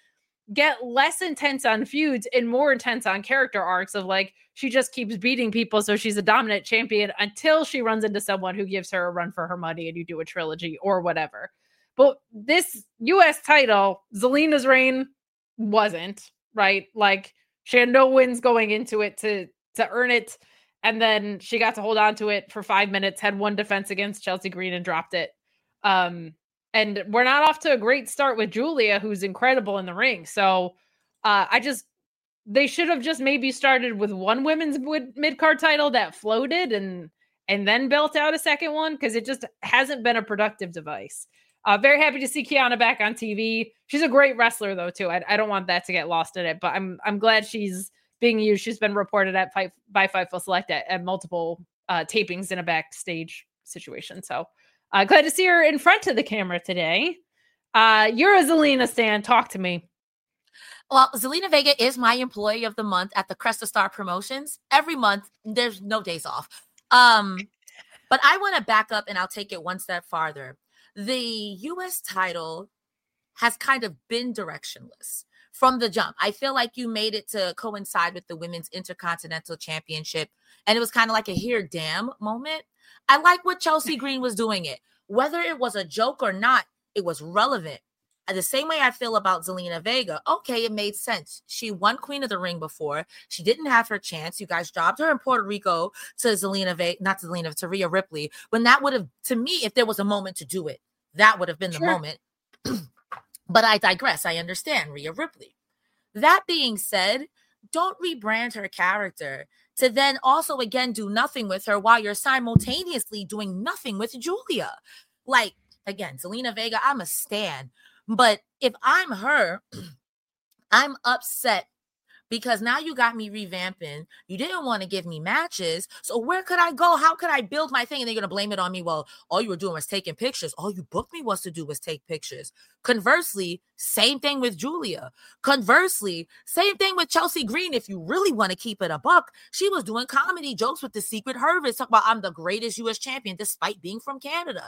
get less intense on feuds and more intense on character arcs of like, she just keeps beating people. So she's a dominant champion until she runs into someone who gives her a run for her money and you do a trilogy or whatever. But this U S title, Zelina's reign wasn't, right? Like she had no wins going into it to, to earn it. And then she got to hold on to it for five minutes, had one defense against Chelsea Green and dropped it. Um, And we're not off to a great start with Julia, who's incredible in the ring. So uh, I just, they should have just maybe started with one women's mid-card title that floated and and then built out a second one, because it just hasn't been a productive device. Uh, very happy to see Kiana back on T V. She's a great wrestler, though, too. I, I don't want that to get lost in it, but I'm I'm glad she's being used. She's been reported at five, by Fightful Select at, at multiple uh, tapings in a backstage situation. So Uh, glad to see her in front of the camera today. Uh, you're a Zelina stan. Talk to me. Well, Zelina Vega is my employee of the month at the Cresta Star Promotions. Every month, there's no days off. Um, but I want to back up and I'll take it one step farther. The U S title has kind of been directionless from the jump. I feel like you made it to coincide with the Women's Intercontinental Championship, and it was kind of like a here damn moment. I like what Chelsea Green was doing it. Whether it was a joke or not, it was relevant. The same way I feel about Zelina Vega. Okay, it made sense. She won Queen of the Ring before. She didn't have her chance. You guys dropped her in Puerto Rico to Zelina Vega, not to Zelina, to Rhea Ripley. When that would have, to me, if there was a moment to do it, that would have been the Sure. moment. But I digress. I understand Rhea Ripley. That being said, don't rebrand her character to then also again do nothing with her while you're simultaneously doing nothing with Julia. Like, again, Zelina Vega, I'm a stan. But if I'm her, I'm upset because now you got me revamping. You didn't want to give me matches. So where could I go? How could I build my thing? And they're going to blame it on me. Well, all you were doing was taking pictures. All you booked me was to do was take pictures. Conversely, same thing with Julia. Conversely, same thing with Chelsea Green. If you really want to keep it a buck, she was doing comedy jokes with the Secret Hervis. Talk about I'm the greatest U S champion despite being from Canada.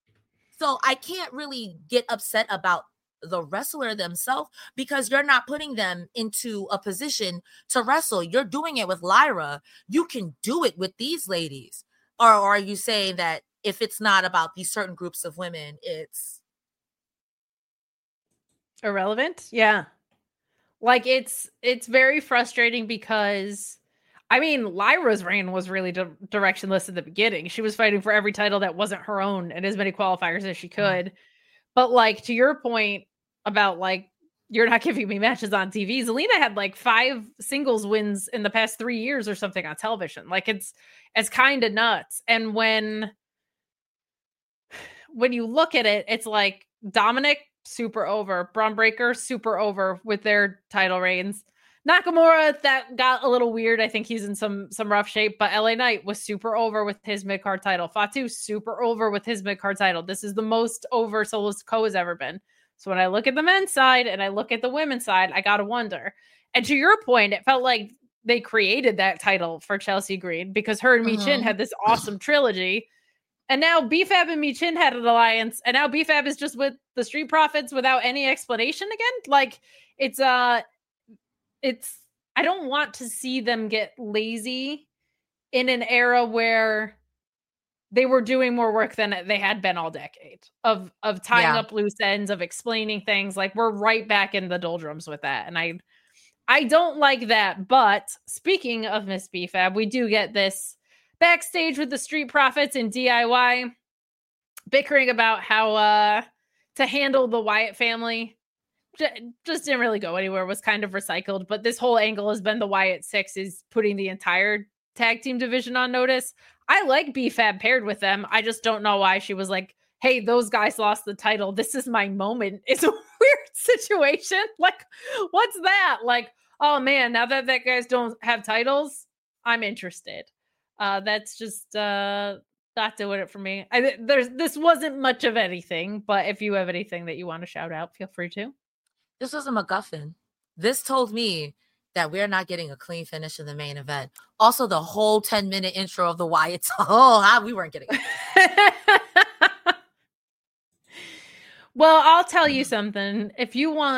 So I can't really get upset about the wrestler themselves because you're not putting them into a position to wrestle. You're doing it with Lyra. You can do it with these ladies. Or, or are you saying that if it's not about these certain groups of women, it's irrelevant? Yeah. Like it's it's very frustrating because I mean, Lyra's reign was really di- directionless at the beginning. She was fighting for every title that wasn't her own and as many qualifiers as she could. Mm. But like to your point about like, you're not giving me matches on T V. Zelina had like five singles wins in the past three years or something on television. Like it's, it's kind of nuts. And when, when you look at it, it's like Dominic super over, Braun Breaker super over with their title reigns. Nakamura, that got a little weird. I think he's in some some rough shape, but L A Knight was super over with his mid-card title. Fatu, super over with his mid-card title. This is the most over Solo Sikoa has ever been. So when I look at the men's side and I look at the women's side, I got to wonder. And to your point, it felt like they created that title for Chelsea Green because her and Mi Chin uh-huh. had this awesome trilogy. And now B F A B and Mi Chin had an alliance. And now B F A B is just with the Street Profits without any explanation again. Like it's uh It's, I don't want to see them get lazy in an era where they were doing more work than they had been all decade of, of tying yeah. up loose ends, of explaining things. Like we're right back in the doldrums with that. And I, I don't like that. But speaking of Miss B F A B, we do get this backstage with the Street Profits and D I Y bickering about how uh, to handle the Wyatt family. Just didn't really go anywhere, was kind of recycled. But this whole angle has been the Wyatt Six is putting the entire tag team division on notice. I like B F A B paired with them. I just don't know why she was like, hey, those guys lost the title. This is my moment. It's a weird situation. Like, what's that? Like, oh man, now that that guys don't have titles, I'm interested. Uh, that's just uh, not doing it for me. I, there's This wasn't much of anything, but if you have anything that you want to shout out, feel free to. This was a MacGuffin. This told me that we're not getting a clean finish in the main event. Also, the whole ten-minute intro of the Wyatts. Oh, we weren't getting it. Well, I'll tell you something. If you want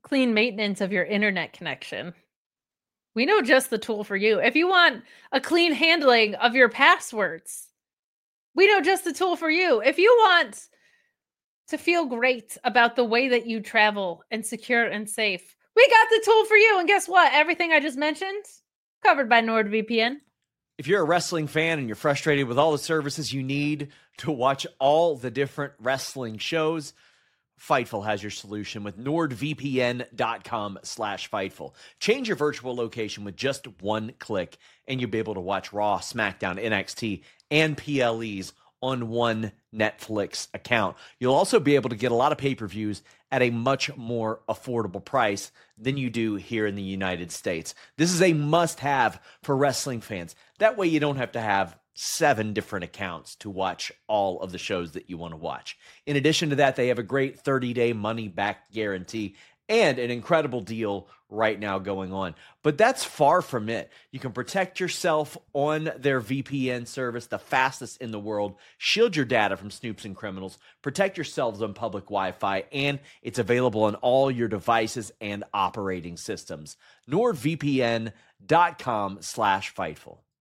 clean maintenance of your internet connection, we know just the tool for you. If you want a clean handling of your passwords, we know just the tool for you. If you want to feel great about the way that you travel and secure and safe, we got the tool for you. And guess what? Everything I just mentioned, covered by NordVPN. If you're a wrestling fan and you're frustrated with all the services you need to watch all the different wrestling shows, Fightful has your solution with nordvpn.com slash Fightful. Change your virtual location with just one click, and you'll be able to watch Raw, SmackDown, N X T, and P L Es on one Netflix account. You'll also be able to get a lot of pay-per-views at a much more affordable price than you do here in the United States. This is a must-have for wrestling fans. That way you don't have to have seven different accounts to watch all of the shows that you want to watch. In addition to that, they have a great thirty-day money-back guarantee and an incredible deal right now going on. But that's far from it. You can protect yourself on their V P N service, the fastest in the world, shield your data from snoops and criminals, protect yourselves on public Wi-Fi, and it's available on all your devices and operating systems. NordVPN.com slash Fightful.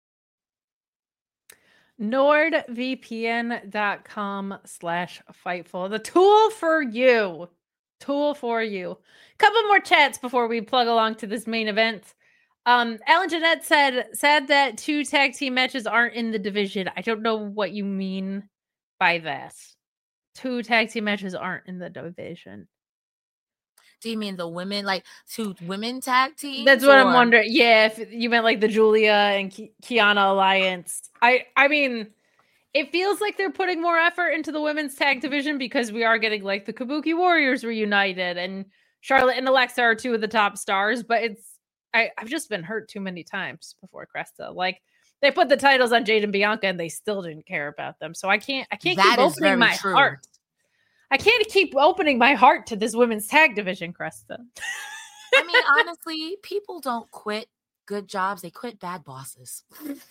NordVPN.com slash Fightful. The tool for you. Tool for you. Couple more chats before we plug along to this main event. Um, Alan Jeanette said, sad that two tag team matches aren't in the division. I don't know what you mean by that. Two tag team matches aren't in the division. Do you mean the women, like two women tag teams? That's what or? I'm wondering. Yeah, if you meant like the Julia and Ki- Kiana alliance. I, I mean, it feels like they're putting more effort into the women's tag division because we are getting like the Kabuki Warriors reunited, and Charlotte and Alexa are two of the top stars. But it's I, I've just been hurt too many times before Cresta. Like they put the titles on Jade and Bianca, and they still didn't care about them. So I can't I can't That keep is opening very my true. heart. I can't keep opening my heart to this women's tag division, Cresta. I mean, honestly, people don't quit good jobs; they quit bad bosses.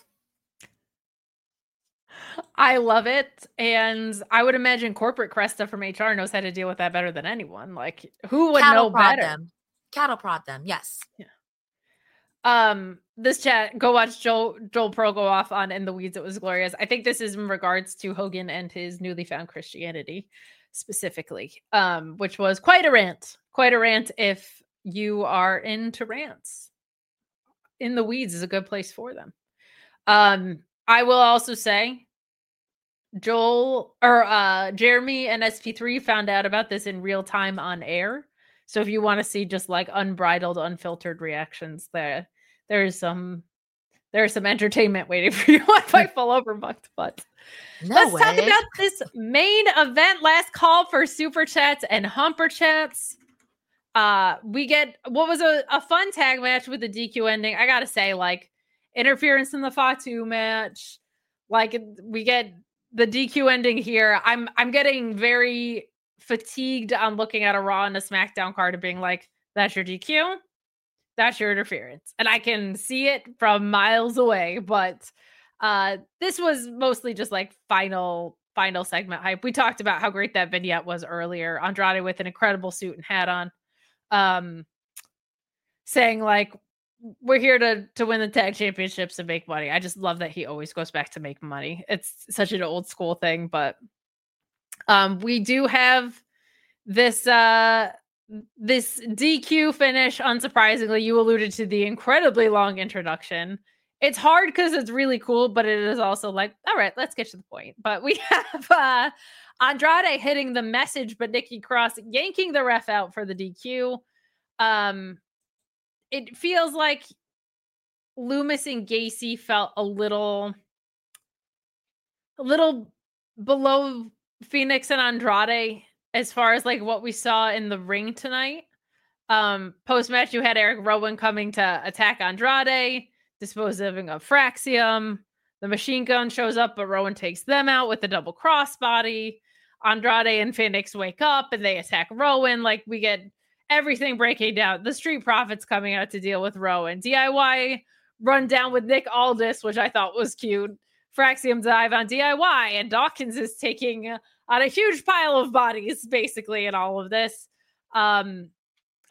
I love it. And I would imagine corporate Cresta from H R knows how to deal with that better than anyone. Like, who would Cattle know prod better? them. Cattle prod them. Yes. Yeah. Um, this chat, go watch Joel, Joel Pro go off on In the Weeds. It was glorious. I think this is in regards to Hogan and his newly found Christianity specifically, um, which was quite a rant. Quite a rant if you are into rants. In the Weeds is a good place for them. Um, I will also say Joel or uh, Jeremy and S P three found out about this in real time on air. So if you want to see just like unbridled, unfiltered reactions, there there's some there's some entertainment waiting for you on Fightful over Mucked Butt. No Let's way. talk about this main event. Last call for super chats and humper chats. Uh, we get what was a, a fun tag match with the D Q ending. I gotta say, like interference in the Fatu match. Like we get the D Q ending here. I'm I'm getting very fatigued on looking at a Raw and a SmackDown card and being like, that's your D Q, that's your interference. And I can see it from miles away, but uh, this was mostly just like final, final segment hype. We talked about how great that vignette was earlier. Andrade with an incredible suit and hat on, um, saying like, we're here to to win the tag championships and make money. I just love that he always goes back to make money. It's such an old school thing, but um, we do have this uh this D Q finish. Unsurprisingly, you alluded to the incredibly long introduction. It's hard because it's really cool, but it is also like, all right, let's get to the point. But we have uh, Andrade hitting the message, but Nikki Cross yanking the ref out for the D Q. Um. It feels like Loomis and Gacy felt a little, a little below Phoenix and Andrade as far as like what we saw in the ring tonight. Um, post-match, you had Eric Rowan coming to attack Andrade, disposing of Fraxium. The machine gun shows up, but Rowan takes them out with the double crossbody. Andrade and Phoenix wake up and they attack Rowan. Like we get everything breaking down. The Street Profits coming out to deal with Rowan. D I Y run down with Nick Aldis, which I thought was cute. Fraxium dive on D I Y, and Dawkins is taking on a huge pile of bodies, basically, in all of this. Um,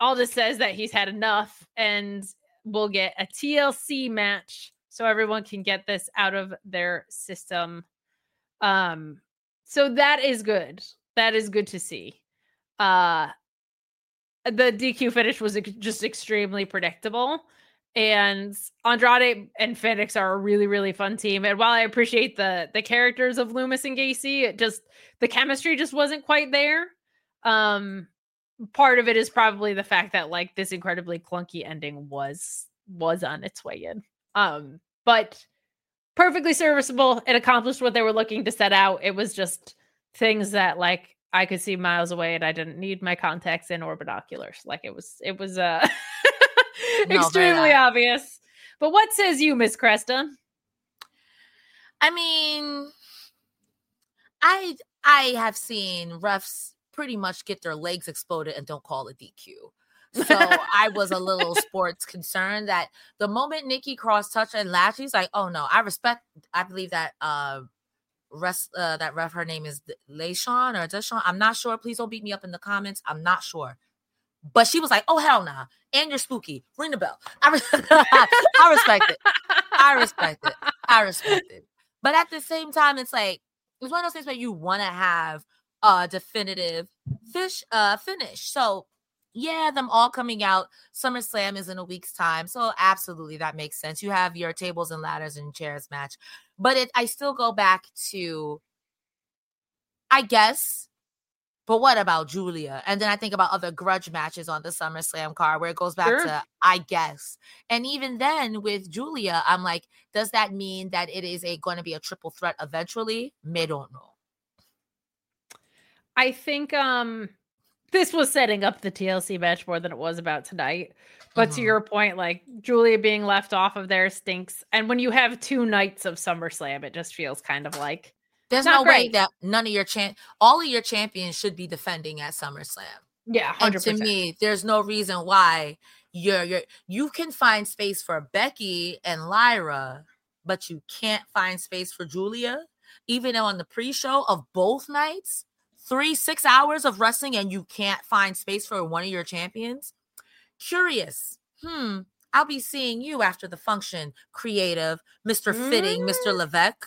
Aldis says that he's had enough and we'll get a T L C match so everyone can get this out of their system. Um, so that is good. That is good to see. Uh, the D Q finish was ex- just extremely predictable. And Andrade and Phoenix are a really, really fun team. And while I appreciate the the characters of Lumis and Gacy, it just the chemistry just wasn't quite there. Um, part of it is probably the fact that like this incredibly clunky ending was was on its way in. Um, but perfectly serviceable. It accomplished what they were looking to set out. It was just things that like I could see miles away, and I didn't need my contacts in or binoculars. Like it was, it was uh no, extremely obvious. But what says you, Miss Cresta? I mean, I I have seen refs pretty much get their legs exploded and don't call it D Q. So I was a little sports concerned that the moment Nikki cross touched and Lashley's like, oh no, I respect. I believe that uh, rest uh, that ref, her name is Leishawn or Deshawn. I'm not sure. Please don't beat me up in the comments. I'm not sure. But she was like, oh, hell nah. And you're spooky. Ring the bell. I, re- I respect it. I respect it. I respect it. But at the same time, it's like, it's one of those things where you want to have a definitive fish uh, finish. So, yeah, them all coming out. SummerSlam is in a week's time. So, absolutely, that makes sense. You have your tables and ladders and chairs match. But it, I still go back to, I guess, but what about Julia? And then I think about other grudge matches on the SummerSlam card where it goes back sure. to, I guess. And even then with Julia, I'm like, does that mean that it is a going to be a triple threat eventually? May don't know. I think um, this was setting up the T L C match more than it was about tonight. But mm-hmm. to your point, like Julia being left off of there stinks. And when you have two nights of SummerSlam, it just feels kind of like, there's no great. way that none of your champ, all of your champions should be defending at SummerSlam. Yeah, one hundred percent. And to me, there's no reason why you're you're you can find space for Becky and Lyra, but you can't find space for Julia. Even on the pre-show of both nights, three six hours of wrestling, and you can't find space for one of your champions. Curious. Hmm. I'll be seeing you after the function, creative Mister Mm. Fitting, Mister Levesque.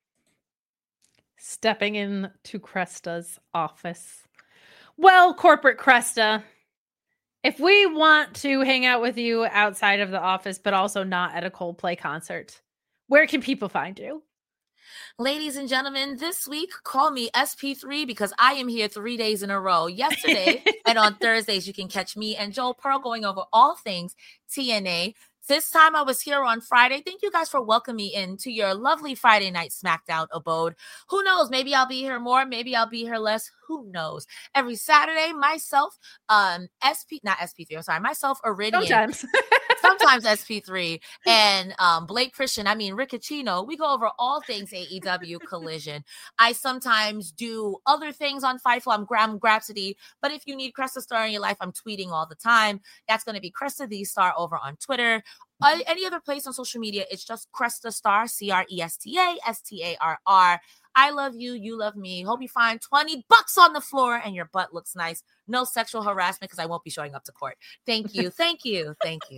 Stepping in to Cresta's office. Well, corporate Cresta, if we want to hang out with you outside of the office, but also not at a Coldplay concert, where can people find you? Ladies and gentlemen, this week, call me S P three because I am here three days in a row. Yesterday and on Thursdays, you can catch me and Joel Pearl going over all things T N A. This time I was here on Friday. Thank you guys for welcoming me into your lovely Friday night SmackDown abode. Who knows? Maybe I'll be here more. Maybe I'll be here less. Who knows? Every Saturday, myself, um, S P, not S P three, I'm sorry, myself, Iridian. Sometimes. Sometimes S P three and um, Blake Christian, I mean, Riccacino, we go over all things A E W Collision. I sometimes do other things on Fightful. I'm Graham Grapsody, but if you need Cresta Star in your life, I'm tweeting all the time. That's going to be Cresta the Star over on Twitter. Uh, any other place on social media, it's just Cresta Star, C R E S T A S T A R R. I love you. You love me. Hope you find twenty bucks on the floor and your butt looks nice. No sexual harassment because I won't be showing up to court. Thank you. Thank you. Thank you.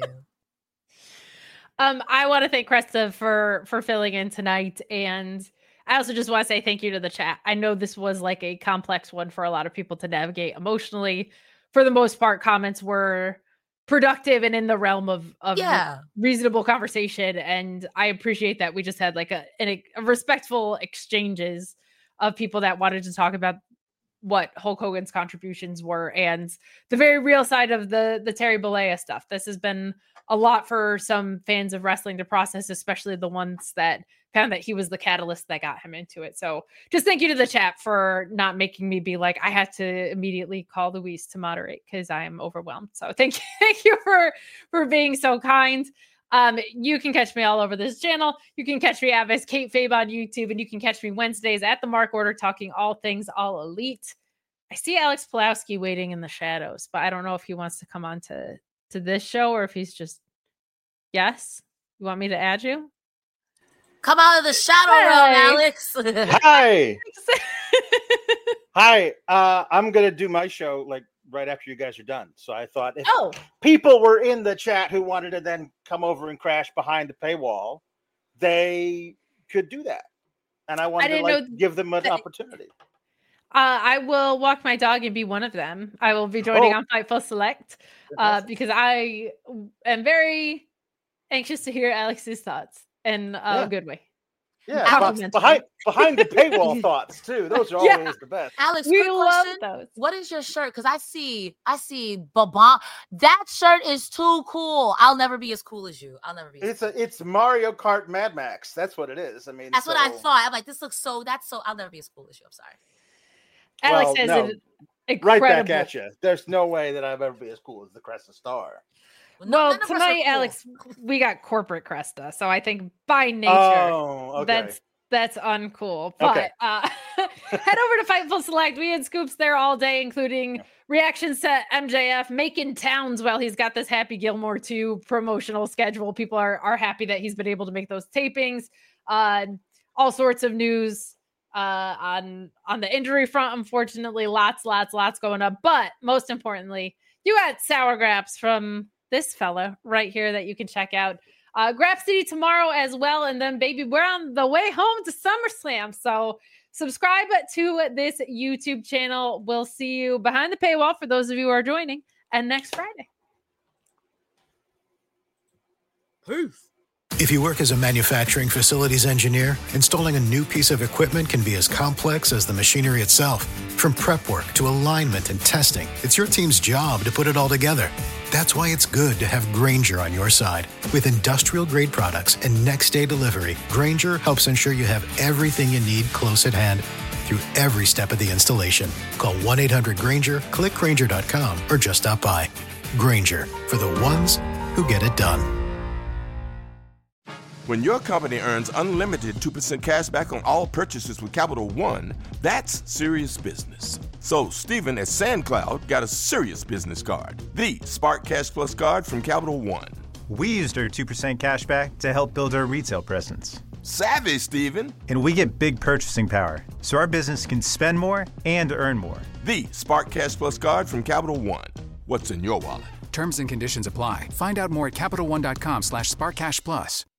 Um, I want to thank Cresta for for filling in tonight, and I also just want to say thank you to the chat. I know this was like a complex one for a lot of people to navigate emotionally. For the most part, comments were productive and in the realm of of yeah. reasonable conversation, and I appreciate that we just had like a, a, a respectful exchanges of people that wanted to talk about what Hulk Hogan's contributions were and the very real side of the the Terry Bollea stuff. This has been a lot for some fans of wrestling to process, especially the ones that found that he was the catalyst that got him into it. So just thank you to the chat for not making me be like, I had to immediately call Luis to moderate because I am overwhelmed. So thank you, thank you for, for being so kind. Um, you can catch me all over this channel. You can catch me at Miss Kate Fabe on YouTube, and you can catch me Wednesdays at the Mark Order talking all things All Elite. I see Alex Pulowski waiting in the shadows, but I don't know if he wants to come on to, to this show or if he's just, yes? You want me to add you? Come out of the shadow realm, Alex. Hi. Hi. Uh, I'm going to do my show like right after you guys are done. So I thought if Oh, people were in the chat who wanted to then come over and crash behind the paywall, they could do that. And I wanted to didn't like know give them an that- opportunity. Uh, I will walk my dog and be one of them. I will be joining Oh. on Fightful Select uh, because I am very anxious to hear Alex's thoughts in a Yeah. good way. Yeah, Complimentary. behind behind the paywall thoughts too. Those are Yeah. always the best. Alex, We quick love question. those. What is your shirt? Because I see, I see Baba. That shirt is too cool. I'll never be as cool as you. I'll never be. As It's a it's Mario Kart Mad Max. That's what it is. I mean, That's what I so- thought. I'm like, this looks so. That's so. I'll never be as cool as you. I'm sorry. Alex Well, has no. an Right incredible. back at you. There's no way that I've ever be as cool as the Crescent Star. Well, Well, none of us are tonight, cool. Alex, we got corporate Cresta, so I think by nature Oh, okay. that's that's uncool. But Okay. uh, head over to Fightful Select. We had scoops there all day, including reactions to M J F making towns while he's got this Happy Gilmore two promotional schedule. People are are happy that he's been able to make those tapings. Uh, all sorts of news uh, on on the injury front. Unfortunately, lots, lots, lots going up. But most importantly, you got Sour Graps from this fella right here that you can check out. Uh, Grap City tomorrow as well. And then, baby, we're on the way home to SummerSlam. So subscribe to this YouTube channel. We'll see you behind the paywall for those of you who are joining. And next Friday. Peace. If you work as a manufacturing facilities engineer, installing a new piece of equipment can be as complex as the machinery itself. From prep work to alignment and testing, it's your team's job to put it all together. That's why it's good to have Grainger on your side. With industrial-grade products and next-day delivery, Grainger helps ensure you have everything you need close at hand through every step of the installation. Call one eight hundred Grainger, click Grainger dot com, or just stop by. Grainger, for the ones who get it done. When your company earns unlimited two percent cash back on all purchases with Capital One, that's serious business. So Steven at SandCloud got a serious business card, the Spark Cash Plus card from Capital One. We used our two percent cash back to help build our retail presence. Savvy, Steven. And we get big purchasing power, so our business can spend more and earn more. The Spark Cash Plus card from Capital One. What's in your wallet? Terms and conditions apply. Find out more at CapitalOne.com slash SparkCashPlus.